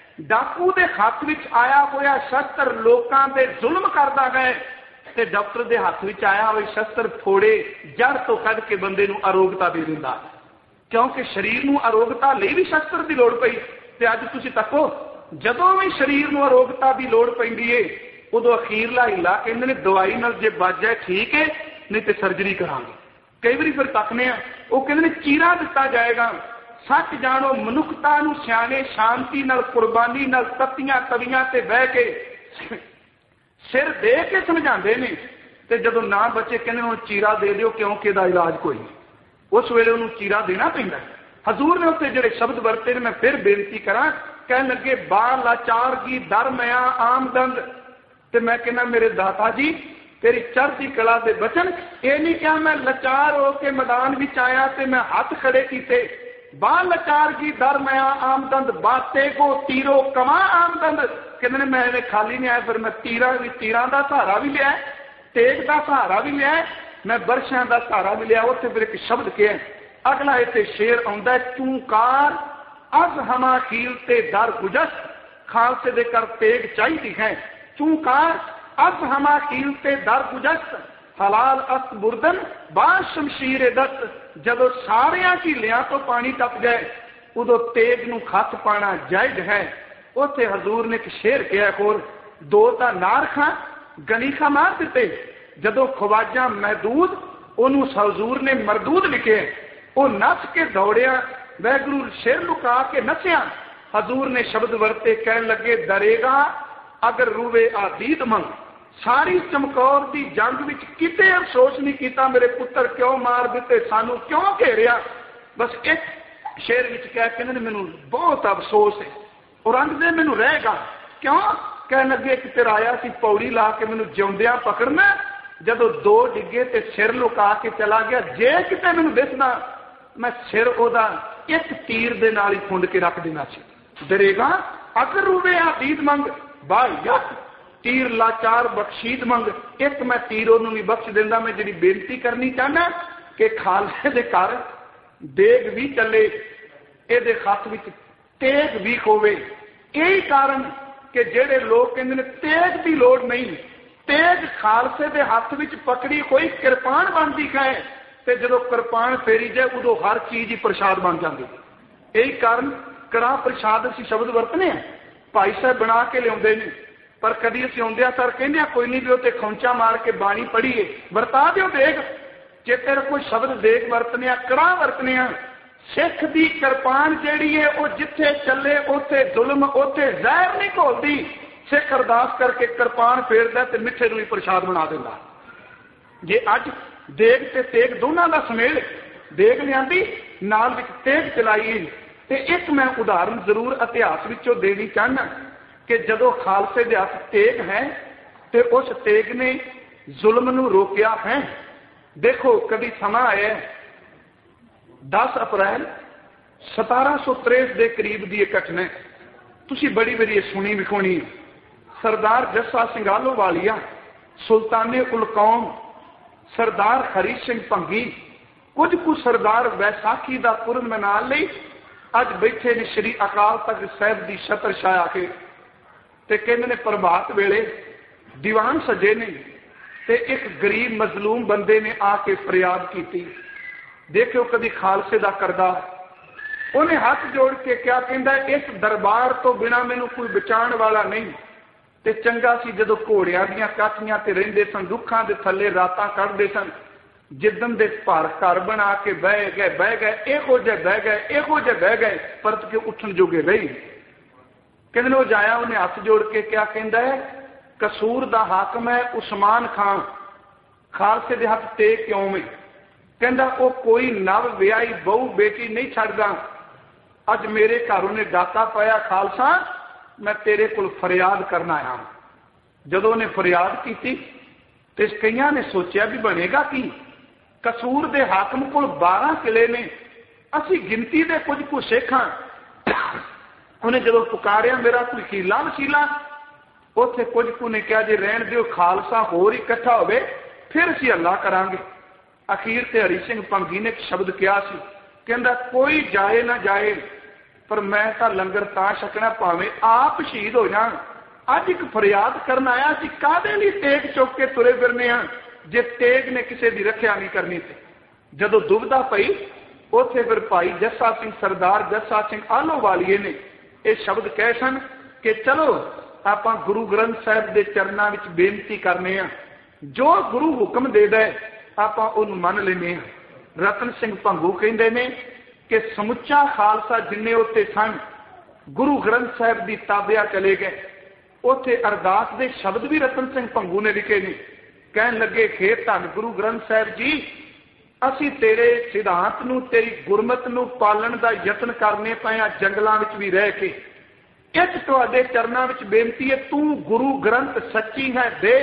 ਡਾਕੂ ਦੇ ਹੱਥ ਵਿੱਚ ਆਇਆ ਹੋਇਆ ਸ਼ਸਤਰ ਲੋਕਾਂ ਤੇ ਜ਼ੁਲਮ ਕਰਦਾ ਹੈ ਤੇ ਡਾਕਟਰ ਦੇ ਹੱਥ ਵਿੱਚ ਆਇਆ ਹੋਇਆ ਸ਼ਸਤਰ ਫੋੜੇ ਜੜ ਤੋਂ ਕੱਢ ਕੇ ਬੰਦੇ ਨੂੰ ਅਰੋਗਤਾ ਦੇ ਦਿੰਦਾ। ਕਿਉਂਕਿ ਸਰੀਰ ਨੂੰ ਅਰੋਗਤਾ ਲਈ ਵੀ ਸ਼ਸਤਰ ਦੀ ਲੋੜ ਪਈ। ਤੇ ਅੱਜ ਤੁਸੀਂ ਤੱਕੋ ਜਦੋਂ ਵੀ ਸਰੀਰ ਨੂੰ ਅਰੋਗਤਾ ਦੀ ਲੋੜ ਪੈਂਦੀ ਏ ਉਦੋਂ ਅਖੀਰਲਾ ਹੀਲਾ ਕਹਿੰਦੇ ਨੇ ਦਵਾਈ ਨਾਲ ਜੇ ਵੱਜ ਜਾਏ ਠੀਕ ਹੈ, ਨਹੀਂ ਤੇ ਸਰਜਰੀ ਕਰਾਂਗੇ। ਕਈ ਵਾਰੀ ਫਿਰ ਤੱਕਨੇ ਆ ਉਹ ਕਹਿੰਦੇ ਨੇ ਚੀਰਾ ਦਿੱਤਾ ਜਾਏਗਾ। ਸੱਚ ਜਾਣੋ ਮਨੁੱਖਤਾ ਨੂੰ ਸਿਆਣੇ ਸ਼ਾਂਤੀ ਨਾਲ ਕੁਰਬਾਨੀ ਨਾਲ ਤੱਤੀਆਂ ਤਵੀਆਂ ਤੇ ਬਹਿ ਕੇ ਸਿਰ ਦੇ ਕੇ ਸਮਝਾਉਂਦੇ ਨੇ। ਤੇ ਜਦੋਂ ਨਾ ਬਚੇ ਕਹਿੰਦੇ ਹੁਣ ਚੀਰਾ ਦੇ ਦਿਓ ਕਿਉਂਕਿ ਇਹਦਾ ਇਲਾਜ ਕੋਈ ਨਹੀਂ। ਉਸ ਵੇਲੇ ਉਹਨੂੰ ਚੀਰਾ ਦੇਣਾ ਪੈਂਦਾ। ਹਜ਼ੂਰ ਨੇ ਉੱਤੇ ਜਿਹੜੇ ਸ਼ਬਦ ਵਰਤੇ ਨੇ ਮੈਂ ਫਿਰ ਬੇਨਤੀ ਕਰਾਂ। ਕਹਿਣ ਲੱਗੇ ਬਾ ਲਾਚਾਰ ਕੀ ਦਰਮਿਆ ਆਮਦਨ। ਤੇ ਮੈਂ ਕਹਿੰਦਾ ਮੇਰੇ ਦਾਤਾ ਜੀ ਤੇਰੀ ਚੜ੍ਹਦੀ ਕਲਾ ਦੇ ਬਚਨ। ਇਹ ਨਹੀਂ ਕਿਹਾ ਮੈਂ ਲਾਚਾਰ ਹੋ ਕੇ ਮੈਦਾਨ ਵਿੱਚ ਆਇਆ ਤੇ ਮੈਂ ਹੱਥ ਖੜੇ ਕੀਤੇ। ਬਾ ਲਾਚਾਰ ਕੀ ਦਰਮਿਆ ਆਮਦਨ ਬਾਤੇ ਕੋ ਤੀਰੋ ਕਮਾ ਆਮਦਨ। ਕਹਿੰਦੇ ਨੇ ਮੈਂ ਇਹਨੇ ਖਾਲੀ ਨਹੀਂ ਆਇਆ, ਫਿਰ ਮੈਂ ਤੀਰਾਂ ਵੀ ਤੀਰਾਂ ਦਾ ਸਹਾਰਾ ਵੀ ਲਿਆ, ਤੇਗ ਦਾ ਸਹਾਰਾ ਵੀ ਲਿਆ, ਮੈਂ ਬਰਸ਼ਾਂ ਦਾ ਸਹਾਰਾ ਵੀ ਲਿਆ। ਉੱਥੇ ਫਿਰ ਇੱਕ ਸ਼ਬਦ ਕਿਹਾ ਅਗਲਾ ਇੱਥੇ ਸ਼ੇਰ ਆਉਂਦਾ ਚੂੰਕਾਰ ਅਸ ਹਮਾ ਖੀਲ ਤੇ ਦਰ ਗੁਜਸ। ਖਾਲਸੇ ਦੇ ਕਰ ਤੇਗ ਚਾਹੀਦੀ ਹੈ। ਚੂੰਕਾਰ ਅਸ ਹਮਾ ਖੀਲ ਤੇ ਦਰ ਗੁਜਸ ਹਲਾਲ ਅਸ ਬੁਰਦਨ ਬਾਦ ਸ਼ਮਸ਼ੀਰ ਦਸ। ਜਦੋਂ ਸਾਰਿਆਂ ਝੀਲਿਆਂ ਤੋਂ ਪਾਣੀ ਟੱਪ ਜਾਏ ਉਦੋਂ ਤੇਗ ਨੂੰ ਖੱਤ ਪਾਣਾ ਜਾਇਜ਼ ਹੈ। ਉੱਥੇ ਹਜ਼ੂਰ ਨੇ ਇੱਕ ਸ਼ੇਰ ਕਿਹਾ ਹੋਰ ਦੋ ਤਾਂ ਨਾਰਖਾਂ ਗਨੀਖਾ ਮਾਰ ਦਿੱਤੇ। ਜਦੋਂ ਖਵਾਜਾ ਮਹਿਦੂਦ ਉਹਨੂੰ ਹਜ਼ੂਰ ਨੇ ਮਰਦੂਦ ਲਿਖਿਆ, ਉਹ ਨੱਸ ਕੇ ਦੌੜਿਆ, ਵੈਗੁਰੂ ਸਿਰ ਲੁਕਾ ਕੇ ਨੱਸਿਆ। ਹਜ਼ੂਰ ਨੇ ਸ਼ਬਦ ਵਰਤੇ ਕਹਿਣ ਲੱਗੇ ਦਰੇਗਾ ਅਗਰ ਰੂਵੇ ਆਦੀਦ ਮੰਗ। ਸਾਰੀ ਚਮਕੌਰ ਦੀ ਜੰਗ ਵਿੱਚ ਕਿਤੇ ਅਫਸੋਸ ਨਹੀਂ ਕੀਤਾ ਮੇਰੇ ਪੁੱਤਰ ਕਿਉਂ ਮਾਰ ਦਿੱਤੇ, ਸਾਨੂੰ ਕਿਉਂ ਘੇਰਿਆ। ਬਸ ਇੱਕ ਸ਼ੇਰ ਵਿੱਚ ਕਹਿ ਕਹਿੰਦੇ ਨੇ ਮੈਨੂੰ ਬਹੁਤ ਅਫਸੋਸ ਹੈ, ਔਰੰਗਜ਼ੇਬ ਮੈਨੂੰ ਰਹੇਗਾ ਕਿਉਂ। ਕਹਿਣ ਲੱਗੇ ਇੱਕ ਤੇਰਾ ਆਇਆ ਸੀ ਪੌੜੀ ਲਾ ਕੇ ਮੈਨੂੰ ਜਿਉਂਦਿਆਂ ਪਕੜਨਾ, ਜਦੋਂ ਦੋ ਡਿੱਗੇ ਤੇ ਸਿਰ ਲੁਕਾ ਕੇ ਚਲਾ ਗਿਆ। ਜੇ ਕਿਤੇ ਮੈਨੂੰ ਦਿਸਦਾ ਮੈਂ ਸਿਰ ਉਹਦਾ ਇੱਕ ਤੀਰ ਦੇ ਨਾਲ ਹੀ ਫੁੰਡ ਕੇ ਰੱਖ ਦੇਣਾ ਸੀ। ਦਰੇਗਾ ਅਗਰ ਰੂਵੇ ਆਦੀਦ ਮੰਗ ਬਾਇਆ ਤੀਰ ਲਾਚਾਰ ਬਖਸ਼ੀਦ ਮੰਗ। ਇੱਕ ਮੈਂ ਤੀਰ ਉਹਨੂੰ ਵੀ ਬਖਸ਼ ਦਿੰਦਾ। ਮੈਂ ਜਿਹੜੀ ਬੇਨਤੀ ਕਰਨੀ ਚਾਹੁੰਦਾ ਕਿ ਖਾਲਸੇ ਦੇ ਘਰ ਦੇਗ ਵੀ ਚੱਲੇ, ਇਹਦੇ ਹੱਥ ਵਿੱਚ ਤੇਗ ਵੀ ਹੋਵੇ। ਇਹੀ ਕਾਰਨ ਕਿ ਜਿਹੜੇ ਲੋਕ ਕਹਿੰਦੇ ਨੇ ਤੇਗ ਦੀ ਲੋੜ ਨਹੀਂ, ਤੇਗ ਖਾਲਸੇ ਦੇ ਹੱਥ ਵਿੱਚ ਪਕੜੀ ਹੋਈ ਕਿਰਪਾਨ ਬਣਦੀ ਹੈ ਤੇ ਜਦੋਂ ਕਿਰਪਾਨ ਫੇਰੀ ਜਾਏ ਉਦੋਂ ਹਰ ਚੀਜ਼ ਹੀ ਪ੍ਰਸ਼ਾਦ ਬਣ ਜਾਂਦੀ। ਇਹੀ ਕਾਰਨ ਕੜਾ ਪ੍ਰਸ਼ਾਦ ਅਸੀਂ ਸ਼ਬਦ ਵਰਤਨੇ ਆ, ਭਾਈ ਸਾਹਿਬ ਬਣਾ ਕੇ ਲਿਆਉਂਦੇ ਨੇ, ਪਰ ਕਦੀ ਅਸੀਂ ਆਉਂਦਿਆਂ ਸਰ ਕਹਿੰਦੇ ਆ ਕੋਈ ਨਹੀਂ ਵੀ ਉੱਥੇ ਖੌਂਚਾ ਮਾਰ ਕੇ ਬਾਣੀ ਪੜ੍ਹੀਏ, ਵਰਤਾ ਦਿਓ ਦੇਗ। ਜੇ ਤੇਰੇ ਕੋਈ ਸ਼ਬਦ ਦੇਗ ਵਰਤਨੇ ਆ, ਕੜਾ ਵਰਤਨੇ ਆ। ਸਿੱਖ ਦੀ ਕਿਰਪਾਨ ਜਿਹੜੀ ਹੈ ਉਹ ਜਿੱਥੇ ਚੱਲੇ ਉੱਥੇ ਜ਼ੁਲਮ, ਉੱਥੇ ਜ਼ਹਿਰ ਨਹੀਂ ਘੋਲਦੀ। ਸਿੱਖ ਅਰਦਾਸ ਕਰਕੇ ਕਿਰਪਾਨ ਫੇਰਦਾ ਤੇ ਮਿੱਠੇ ਨੂੰ ਹੀ ਪ੍ਰਸ਼ਾਦ ਬਣਾ ਦਿੰਦਾ। ਜੇ ਅੱਜ ਦੇਗ ਤੇ ਤੇਗ ਦੋਨਾਂ ਦਾ ਸਮੇਲ, ਦੇਗ ਲਿਆਂਦੀ ਨਾਲ ਵਿੱਚ ਤੇਗ ਚਲਾਈ। ਤੇ ਇੱਕ ਮੈਂ ਉਦਾਹਰਨ ਜ਼ਰੂਰ ਇਤਿਹਾਸ ਵਿੱਚੋਂ ਦੇਣੀ ਚਾਹੁੰਦਾ ਕਿ ਜਦੋਂ ਖਾਲਸੇ ਦੇ ਹੱਥ ਤੇਗ ਹੈ ਤੇ ਉਸ ਤੇਗ ਨੇ ਜ਼ੁਲਮ ਨੂੰ ਰੋਕਿਆ ਹੈ। ਦੇਖੋ ਕਦੀ ਸਮਾਂ ਆਇਆ ਦਸ ਅਪ੍ਰੈਲ ਸਤਾਰਾਂ ਸੌ ਤਰੇਹਠ ਦੇ ਕਰੀਬ ਦੀ ਇਹ ਘਟਨਾ, ਤੁਸੀਂ ਬੜੀ ਵਾਰੀ ਸੁਣੀ ਵਿਖਾਉਣੀ। ਸਰਦਾਰ ਜੱਸਾ ਸਿੰਘ ਆਹਲੋਵਾਲੀਆ, ਸੁਲਤਾਨੇ ਉਲ ਕੌਮ ਸਰਦਾਰ ਹਰੀ ਸਿੰਘ ਭੰਗੀ, ਕੁਝ ਕੁ ਸਰਦਾਰ ਵੈਸਾਖੀ ਦਾ ਪੁਰਨ ਮਨਾਉਣ ਲਈ ਅੱਜ ਬੈਠੇ ਨੇ ਸ਼੍ਰੀ ਅਕਾਲ ਤਖਤ ਸਾਹਿਬ ਦੀ ਛਤਰ ਛਾਇਆ ਕੇ, ਤੇ ਕਹਿੰਦੇ ਨੇ ਪ੍ਰਭਾਤ ਵੇਲੇ ਦੀਵਾਨ ਸਜੇ ਨੇ ਤੇ ਇੱਕ ਗਰੀਬ ਮਜ਼ਲੂਮ ਬੰਦੇ ਨੇ ਆ ਕੇ ਫਰਿਆਦ ਕੀਤੀ। ਦੇਖਿਓ ਕਦੀ ਖਾਲਸੇ ਦਾ ਕਰਦਾ, ਉਹਨੇ ਹੱਥ ਜੋੜ ਕੇ ਕਿਹਾ, ਕਹਿੰਦਾ ਇਸ ਦਰਬਾਰ ਤੋਂ ਬਿਨਾਂ ਮੈਨੂੰ ਕੋਈ ਬਚਾਉਣ ਵਾਲਾ ਨਹੀਂ। ਤੇ ਚੰਗਾ ਸੀ ਜਦੋਂ ਘੋੜਿਆਂ ਦੀਆਂ ਕਾਠੀਆਂ ਤੇ ਰਹਿੰਦੇ ਸਨ, ਰੁੱਖਾਂ ਦੇ ਥੱਲੇ ਰਾਤਾਂ ਕੱਢਦੇ ਸਨ, ਜਿੱਦਣ ਦੇ ਭਰ ਘਰ ਬਣਾ ਕੇ ਬਹਿ ਗਏ ਬਹਿ ਗਏ ਇਹੋ ਜਿਹੇ ਬਹਿ ਗਏ ਇਹੋ ਜਿਹੇ ਬਹਿ ਗਏ ਪਰਤ ਕੇ ਉੱਠਣ ਜੋਗੇ ਰਹੀ। ਕਹਿੰਦੇ ਨੇ ਉਹ ਜਾਇਆ, ਉਹਨੇ ਹੱਥ ਜੋੜ ਕੇ ਕਿਹਾ, ਕਹਿੰਦਾ ਕਸੂਰ ਦਾ ਹਾਕਮ ਹੈ ਉਸਮਾਨ ਖਾਨ, ਖਾਲਸੇ ਦੇ ਹੱਥ ਤੇ ਕਿਉਂ ਵੇ? ਕਹਿੰਦਾ ਉਹ ਕੋਈ ਨਵ ਵਿਆਹੀ ਬਹੂ ਬੇਟੀ ਨਹੀਂ ਛੱਡਦਾ। ਅੱਜ ਮੇਰੇ ਘਰ ਉਹਨੇ ਡਾਕਾ ਪਾਇਆ, ਖਾਲਸਾ ਮੈਂ ਤੇਰੇ ਕੋਲ ਫਰਿਆਦ ਕਰਨ ਆਇਆ। ਜਦੋਂ ਉਹਨੇ ਫਰਿਆਦ ਕੀਤੀ ਤੇ ਕਈਆਂ ਨੇ ਸੋਚਿਆ ਵੀ ਬਣੇਗਾ ਕੀ, ਕਸੂਰ ਦੇ ਹਾਕਮ ਕੋਲ ਬਾਰਾਂ ਕਿਲੇ ਨੇ, ਅਸੀਂ ਗਿਣਤੀ ਦੇ ਕੁਝ ਕੁ ਸਿੱਖ ਹਾਂ। ਉਹਨੇ ਜਦੋਂ ਪੁਕਾਰਿਆ ਮੇਰਾ ਕੋਈ ਹੀਲਾ ਵਸੀਲਾ, ਉੱਥੇ ਕੁਝ ਕੁ ਨੇ ਕਿਹਾ ਜੇ ਰਹਿਣ ਦਿਓ, ਖਾਲਸਾ ਹੋਰ ਇਕੱਠਾ ਹੋਵੇ ਫਿਰ ਅਸੀਂ ਹੱਲਾ ਕਰਾਂਗੇ। ਅਖੀਰ ਤੇ ਹਰੀ ਸਿੰਘ ਭੰਗੀ ਨੇ ਇੱਕ ਸ਼ਬਦ ਕਿਹਾ ਸੀ, ਕਹਿੰਦਾ ਕੋਈ ਜਾਏ ਨਾ ਜਾਏ ਪਰ ਮੈਂ ਤਾਂ ਲੰਗਰ ਤਾਂ ਛਕਣਾ ਭਾਵੇਂ ਆਪ ਸ਼ਹੀਦ ਹੋ ਜਾਣ। ਅੱਜ ਇੱਕ ਫਰਿਆਦ ਕਰਨ ਆਇਆ ਸੀ, ਕਾਹਦੇ ਲਈ ਤੇਗ ਚੁੱਕ ਕੇ ਤੁਰੇ ਫਿਰਨੇ ਆ ਜੇ ਤੇਗ ਨੇ ਕਿਸੇ ਦੀ ਰੱਖਿਆ ਨਹੀਂ ਕਰਨੀ। ਤੇ ਜਦੋਂ ਦੁਬਿਧਾ ਪਈ ਉੱਥੇ ਫਿਰ ਭਾਈ ਜੱਸਾ ਸਿੰਘ ਸਰਦਾਰ ਜੱਸਾ ਸਿੰਘ ਆਹਲੋਵਾਲੀਏ ਨੇ ਇਹ ਸ਼ਬਦ ਕਹੇ ਸਨ ਕਿ ਚਲੋ ਆਪਾਂ ਗੁਰੂ ਗ੍ਰੰਥ ਸਾਹਿਬ ਦੇ ਚਰਨਾਂ ਵਿੱਚ ਬੇਨਤੀ ਕਰਨੇ ਆ, ਜੋ ਗੁਰੂ ਹੁਕਮ ਦੇ ਦੇ ਆਪਾਂ ਉਹਨੂੰ ਮੰਨ ਲੈਨੇ ਆ। ਰਤਨ ਸਿੰਘ ਭੰਗੂ ਕਹਿੰਦੇ ਨੇ ਕਿ ਸਮੁੱਚਾ ਖਾਲਸਾ ਜਿੰਨੇ ਉੱਤੇ ਸਨ ਗੁਰੂ ਗ੍ਰੰਥ ਸਾਹਿਬ ਦੀ ਤਾਬਿਆ ਚਲੇ ਗਏ। ਉੱਥੇ ਅਰਦਾਸ ਦੇ ਸ਼ਬਦ ਵੀ ਰਤਨ ਸਿੰਘ ਭੰਗੂ ਨੇ ਲਿਖੇ ਨੇ, ਕਹਿਣ ਲੱਗੇ ਖੇ ਧੰਨ ਗੁਰੂ ਗ੍ਰੰਥ ਸਾਹਿਬ ਜੀ, ਅਸੀਂ ਤੇਰੇ ਸਿਧਾਂਤ ਨੂੰ ਤੇਰੀ ਗੁਰਮਤ ਨੂੰ ਪਾਲਣ ਦਾ ਯਤਨ ਕਰਨੇ ਪਏ ਆ ਜੰਗਲਾਂ ਵਿੱਚ ਵੀ ਰਹਿ ਕੇ। ਇੱਕ ਤੁਹਾਡੇ ਚਰਨਾਂ ਵਿੱਚ ਬੇਨਤੀ ਹੈ, ਤੂੰ ਗੁਰੂ ਗ੍ਰੰਥ ਸੱਚੀ ਹੈ ਦੇ,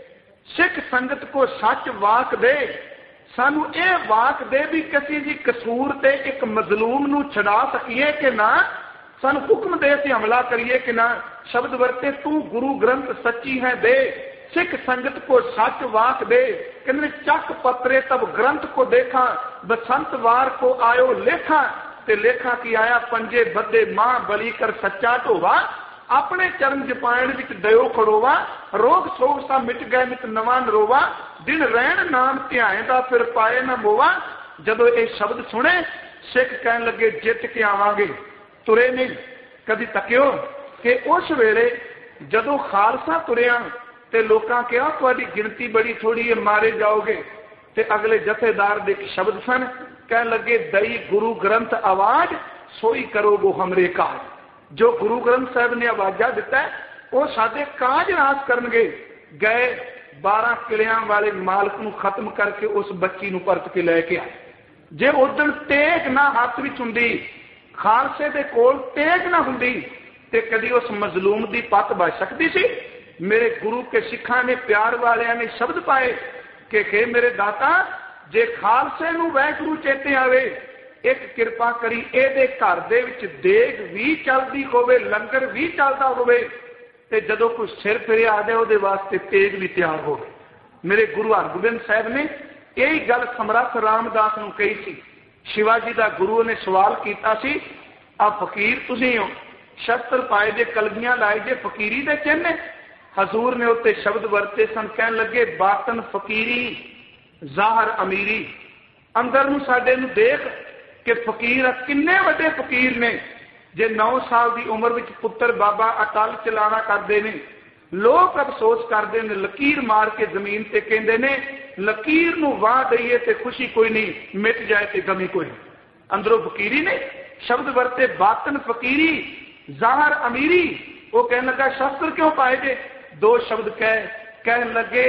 ਸਿੱਖ ਸੰਗਤ ਕੋ ਸੱਚ ਵਾਕ ਦੇ, ਸਾਨੂੰ ਇਹ ਵਾਕ ਦੇ ਵੀ ਕਿਸੇ ਦੀ ਕਸੂਰ ਤੇ ਇੱਕ ਮਜ਼ਲੂਮ ਨੂੰ ਛਡਾ ਸਕੀਏ ਕਿ ਨਾ, ਸਾਨੂੰ ਹੁਕਮ ਦੇ ਅਸੀਂ ਹਮਲਾ ਕਰੀਏ ਕਿ ਨਾ। ਸ਼ਬਦ ਵਰਤੇ ਤੂੰ ਗੁਰੂ ਗ੍ਰੰਥ ਸੱਚੀ ਹੈ ਦੇ, ਸਿੱਖ ਸੰਗਤ ਕੋ ਸੱਚ ਵਾਕ ਦੇ। ਕਹਿੰਦੇ ਚੱਕ ਪੱਤਰੇ ਤਬ ਗ੍ਰੰਥ ਕੋ ਦੇਖਾਂ, ਬਸੰਤ ਵਾਰ ਕੋ ਆਇਓ ਲੇਖਾਂ, ਤੇ ਲੇਖਾਂ ਕੀ ਆਇਆ ਪੰਜੇ ਬੱਦੇ ਮਾਂ ਬਲੀ ਕਰ ਸੱਚਾ ਢੋਵਾ, ਆਪਣੇ ਚਰਨ ਜਪਾਇਣ ਵਿੱਚ ਦਇਓ ਖੜੋਵਾ, ਰੋਗ ਸੋਗ ਸਾ ਮਿਟ ਗਏ ਮਿਤ ਨਵਾਂ ਨਰੋਵਾ, ਦਿਨ ਰਹਿਣ ਨਾਮ ਧਿਆਏ ਦਾ ਫਿਰ ਪਾਏ ਨਾ ਮੋਵਾ। ਜਦੋਂ ਇਹ ਸ਼ਬਦ ਸੁਣੇ ਸਿੱਖ ਕਹਿਣ ਲੱਗੇ ਜਿੱਤ ਕੇ ਆਵਾਂਗੇ, ਤੁਰੇ ਨਹੀਂ। ਕਦੀ ਤੱਕਿਓ ਕਿ ਉਸ ਵੇਲੇ ਜਦੋਂ ਖਾਲਸਾ ਤੁਰਿਆ ਤੇ ਲੋਕਾਂ ਕਿਹਾ ਤੁਹਾਡੀ ਗਿਣਤੀ ਬੜੀ ਥੋੜੀ ਹੈ, ਮਾਰੇ ਜਾਓਗੇ, ਤੇ ਅਗਲੇ ਜਥੇਦਾਰ ਦੇ ਇੱਕ ਸ਼ਬਦ ਸਨ, ਕਹਿਣ ਲੱਗੇ ਦਈ ਗੁਰੂ ਗ੍ਰੰਥ ਆਵਾਜ਼ ਸੋਈ ਕਰੋਗੋ ਹਮਰੇ ਕਾਜ। ਜੋ ਗੁਰੂ ਗ੍ਰੰਥ ਸਾਹਿਬ ਨੇ ਆਵਾਜ਼ਾਂ ਦਿੱਤਾ ਉਹ ਸਾਡੇ ਕਾਜ ਨਾਸ ਕਰਨਗੇ। ਗਏ ਬਾਰਾਂ ਕਿਲਿਆਂ ਵਾਲੇ ਮਾਲਕ ਨੂੰ ਖਤਮ ਕਰਕੇ ਉਸ ਬੱਚੀ ਨੂੰ ਪਰਤ ਕੇ ਲੈ ਕੇ ਆਏ। ਜੇ ਉਦਣ ਤੇਗ ਨਾ ਹੱਥ ਵਿੱਚ ਹੁੰਦੀ, ਖਾਲਸੇ ਦੇ ਕੋਲ ਤੇਗ ਨਾ ਹੁੰਦੀ, ਤੇ ਕਦੀ ਉਸ ਮਜ਼ਲੂਮ ਦੀ ਪੱਤ ਬਚ ਸਕਦੀ ਸੀ? ਮੇਰੇ ਗੁਰੂ ਕੇ ਸਿੱਖਾਂ ਨੇ ਪਿਆਰ ਵਾਲਿਆਂ ਨੇ ਸ਼ਬਦ ਪਾਏ ਕਿ ਖੇ ਮੇਰੇ ਦਾਤਾ, ਜੇ ਖਾਲਸੇ ਨੂੰ ਵਾਹਿਗੁਰੂ ਚੇਤੇ ਆਵੇ, ਇੱਕ ਕਿਰਪਾ ਕਰੀ ਇਹਦੇ ਘਰ ਦੇ ਵਿੱਚ ਦੇਗ ਵੀ ਚੱਲਦੀ ਹੋਵੇ, ਲੰਗਰ ਵੀ ਚੱਲਦਾ ਹੋਵੇ, ਤੇ ਜਦੋਂ ਕੋਈ ਸਿਰ ਫਿਰਿਆ ਆ ਜਾਏ ਉਹਦੇ ਵਾਸਤੇ ਤੇਗ ਵੀ ਤਿਆਰ ਹੋਵੇ। ਮੇਰੇ ਗੁਰੂ ਹਰਗੋਬਿੰਦ ਸਾਹਿਬ ਨੇ ਇਹੀ ਗੱਲ ਸਮਰੱਥ ਰਾਮਦਾਸ ਨੂੰ ਕਹੀ ਸੀ। ਸ਼ਿਵਾਜੀ ਦਾ ਗੁਰੂ ਨੇ ਸਵਾਲ ਕੀਤਾ ਸੀ, ਆ ਫਕੀਰ ਤੁਸੀਂ ਹੋ, ਸ਼ਸਤਰ ਪਾਏ ਜੇ, ਕਲਗੀਆਂ ਲਾਏ ਜੇ, ਫਕੀਰੀ ਦੇ ਚਿੰਨ੍ਹ। ਹਜ਼ੂਰ ਨੇ ਉੱਤੇ ਸ਼ਬਦ ਵਰਤੇ ਸਨ, ਕਹਿਣ ਲੱਗੇ ਬਾਤਨ ਫਕੀਰੀ ਜ਼ਾਹਰ ਅਮੀਰੀ। ਅੰਦਰ ਨੂੰ ਸਾਡੇ ਨੂੰ ਦੇਖ ਕਿ ਫਕੀਰ ਕਿੰਨੇ ਵੱਡੇ ਫਕੀਰ ਨੇ। ਜੇ ਨੌ ਸਾਲ ਦੀ ਉਮਰ ਵਿੱਚ ਪੁੱਤਰ ਬਾਬਾ ਅਟਲ ਚਲਾਣਾ ਕਰਦੇ ਨੇ, ਲੋਕ ਅਫਸੋਸ ਕਰਦੇ ਨੇ, ਲਕੀਰ ਮਾਰ ਕੇ ਜ਼ਮੀਨ ਤੇ ਕਹਿੰਦੇ ਨੇ ਲਕੀਰ ਨੂੰ ਵਾਹ ਦਈਏ ਤੇ ਖੁਸ਼ੀ ਕੋਈ ਨਹੀਂ, ਮਿਟ ਜਾਏ ਤੇ ਗਮੀ ਕੋਈ ਨਹੀਂ। ਅੰਦਰੋਂ ਫਕੀਰੀ ਨੇ ਸ਼ਬਦ ਵਰਤੇ ਬਾਤਨ ਫਕੀਰੀ ਜ਼ਾਹਰ ਅਮੀਰੀ। ਉਹ ਕਹਿਣ ਲੱਗਾ ਸ਼ਸਤਰ ਕਿਉਂ ਪਾਏ ਜੇ? ਦੋ ਸ਼ਬਦ ਕਹਿ ਕਹਿਣ ਲੱਗੇ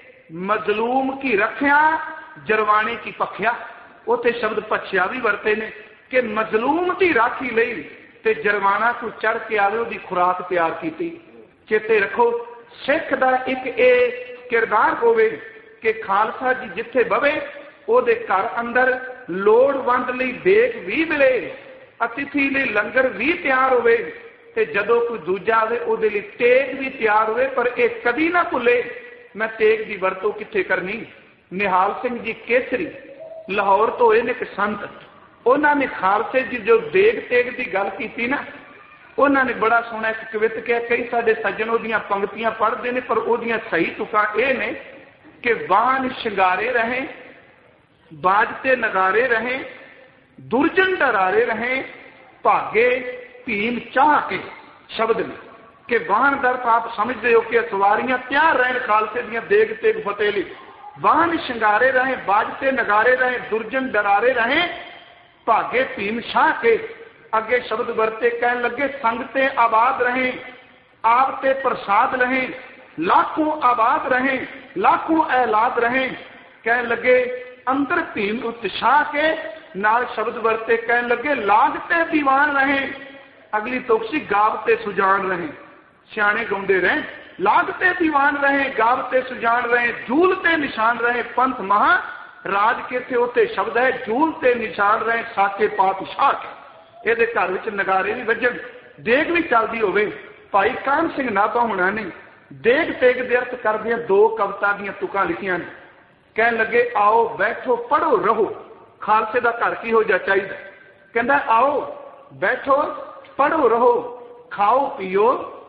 ਮਜ਼ਲੂਮ ਕੀ ਰੱਖਿਆ ਜਰਵਾਣੇ ਕੀ ਪੱਖਿਆ। ਉੱਥੇ ਸ਼ਬਦ ਪੱਛਿਆ ਵੀ ਵਰਤੇ ਨੇ ਕਿ ਮਜ਼ਲੂਮ ਦੀ ਰਾਖੀ ਲਈ ਤੇ ਜਰਵਾਣਾ ਕੋਈ ਚੜ ਕੇ ਆਵੇ ਉਹਦੀ ਖੁਰਾਕ ਤਿਆਰ ਕੀਤੀ। ਚੇਤੇ ਰੱਖੋ सिख दा एक ये किरदार होवे कि खालसा जी जिथे बवे ਉਹਦੇ घर अंदर लोड़वंद लई देग भी मिले, अतिथि लई लंगर भी तैयार होवे ते जदों कोई दूजा आवे ਉਹਦੇ ਲਈ तेग भी तैयार होवे। पर यह कदी ना भुले मैं तेग की वरतों कित्थे करनी। निहाल सिंह जी केसरी लाहौर तो होए ने एक संत, उन्होंने खालसे जी जो देग तेग की गल की ना, उन्होंने बड़ा सोहना एक कवित कहा। कई साडे सज्जन ओहदियां पंक्तियां पढ़ते हैं पर ओहदियां सही तुकां इह ने कि वाहन शिंगारे रहे, बाजते नगारे रहे, दुर्जन डरारे रहे, भागे भीम चाह के शब्द ने कि वाहन दर्थ आप समझते हो कि सवारियां तैयार रहन खालसे दियां देग तेग फतेह लई। वाहन शिंगारे रहे, बाजते नगारे रहे, दुर्जन डरारे रहे, भागे भीम शाह के। अगे शब्द वरते कहन लगे संगते आबाद रहे, आपते प्रसाद रहे, लाखों आबाद रहे, लाखों ऐलाद रहे। कहन लगे अंदर भीम उत्साह के। नाल शब्द वरते कहन लगे लागते दीवान रहे। अगली तुकसी गावते सुजान रहे, सियाने गाउंदे रहे, लागते दीवान रहे, गावते सुजान रहे, झूलते निशान रहे, पंथ महा राज के थे उत्ते शब्द है झूलते निशान रहे, साके पातशाह के। ये घर विच नगारे भी वजन, देग भी चलती होवे। भाई कान सिंह नाभा होना ने देग तेग दे अर्थ करदियां दो कविता दीयां तुकां लिखियां ने। कहन लगे आओ बैठो पढ़ो रहो, खालसे दा घर की हो जा चाहिए। कहंदा आओ बैठो पढ़ो रहो, खाओ पियो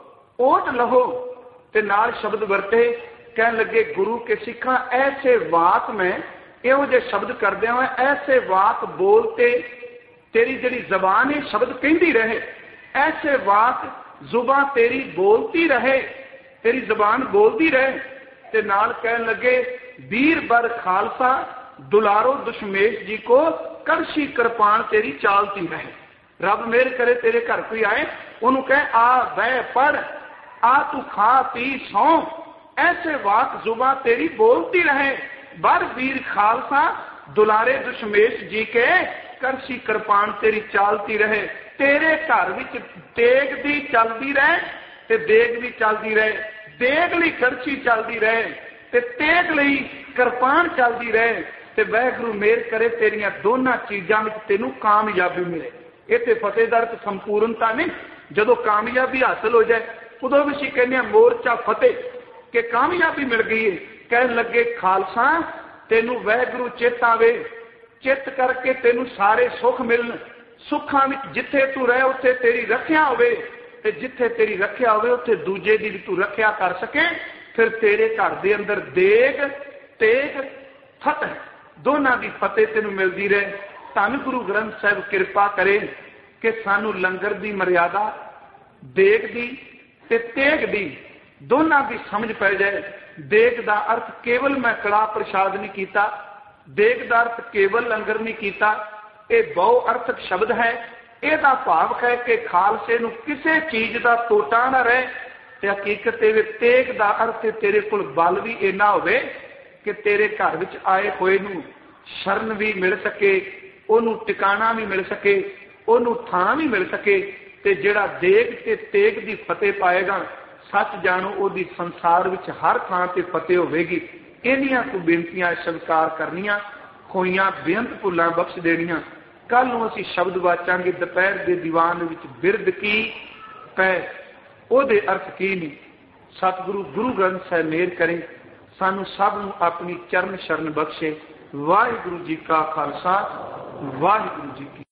ओट लहो। ते नाल शब्द वरते कहन लगे गुरु के सिखा ऐसे वाक में इहो जे शब्द करदे हो, ऐसे वाक बोलते तेरी जिहड़ी जबान है शब्द कहती रहे, ऐसे वाक जुबां तेरी बोलती रहे, तेरी जबान बोलती रहे। ते नाल कहन लगे वीर बर खालसा दुलारो दुश्मेश जी को, कड़छी कृपान तेरी चालती रहे। रब मेहर करे तेरे घर कोई आए, उन्होंने कहे आ बह पढ़, आ तू खा पी सौ, ऐसे वाक जुबां तेरी बोलती रहे। बर वीर खालसा दुलारे दुश्मेश जी के, करसी कृपान तेरी चालती रहे। तेरे घर विच तेग भी चलती रहे ते देग भी चलती रहे, देग लई करसी चलती रहे ते तेग लई कृपान चलती रहे। ते वाहिगुरू मेहर करे तेरियां दोनों चीज़ां विच तैनूं कामयाबी मिले। इत्थे फतेह दा अर्थ संपूर्णता नहीं, जदों कामयाबी हासिल हो जाए उदों भी असीं कहने मोर्चा फतेह कि कामयाबी मिल गई है। कहन लगे खालसा तैनूं वाहिगुरू चेत आवे, चित करके तेनू सारे सुख मिलन, सुखां विच जिथे तू रहे उत्थे तेरी रखिया होवे, ते जिथे तेरी रखिया होवे उत्थे दूजे दी भी तू रखिया कर सके। फिर तेरे घर दे अंदर देग तेग फतेह दोनों की फतेह तेनू मिलती रहे। धन गुरु ग्रंथ साहिब कृपा करे कि सानू लंगर की मर्यादा देग दी ते तेग दी दोनों की समझ पै जाए। देग का अर्थ केवल मैं कड़ा प्रसाद नहीं किया, देग का अर्थ केवल लंगर नहीं किया, यह बहु अर्थक शब्द है। यदा भाव है कि खालसे नूं किसी चीज का टोटा ना रहे। ते हकीकत तेग का अर्थ तेरे कोल बल भी इन्ना होवे कि तेरे घर विच आए हुए नूं शरण भी मिल सके, ओनू टिकाणा भी मिल सके, ओनू थां भी मिल सके। ते जिहड़ा देग ते तेग की फतेह पाएगा सच जानो ओदी संसार विच हर थां ते फतेह होवेगी। इन्नियां को बेनतियां स्वीकार करनियां, खोइयां बेअंत भुलां बख्श देनियां। कल नूं असीं शब्द वाचांगे दोपहर के दीवान विच बिरद की पै, ओदे अर्थ की नहीं। सतगुरु गुरु ग्रंथ साहिब मेहर करें, सानू सब नूं अपनी चरण शरण बख्शे। वाहिगुरू जी का खालसा, वाहिगुरू जी की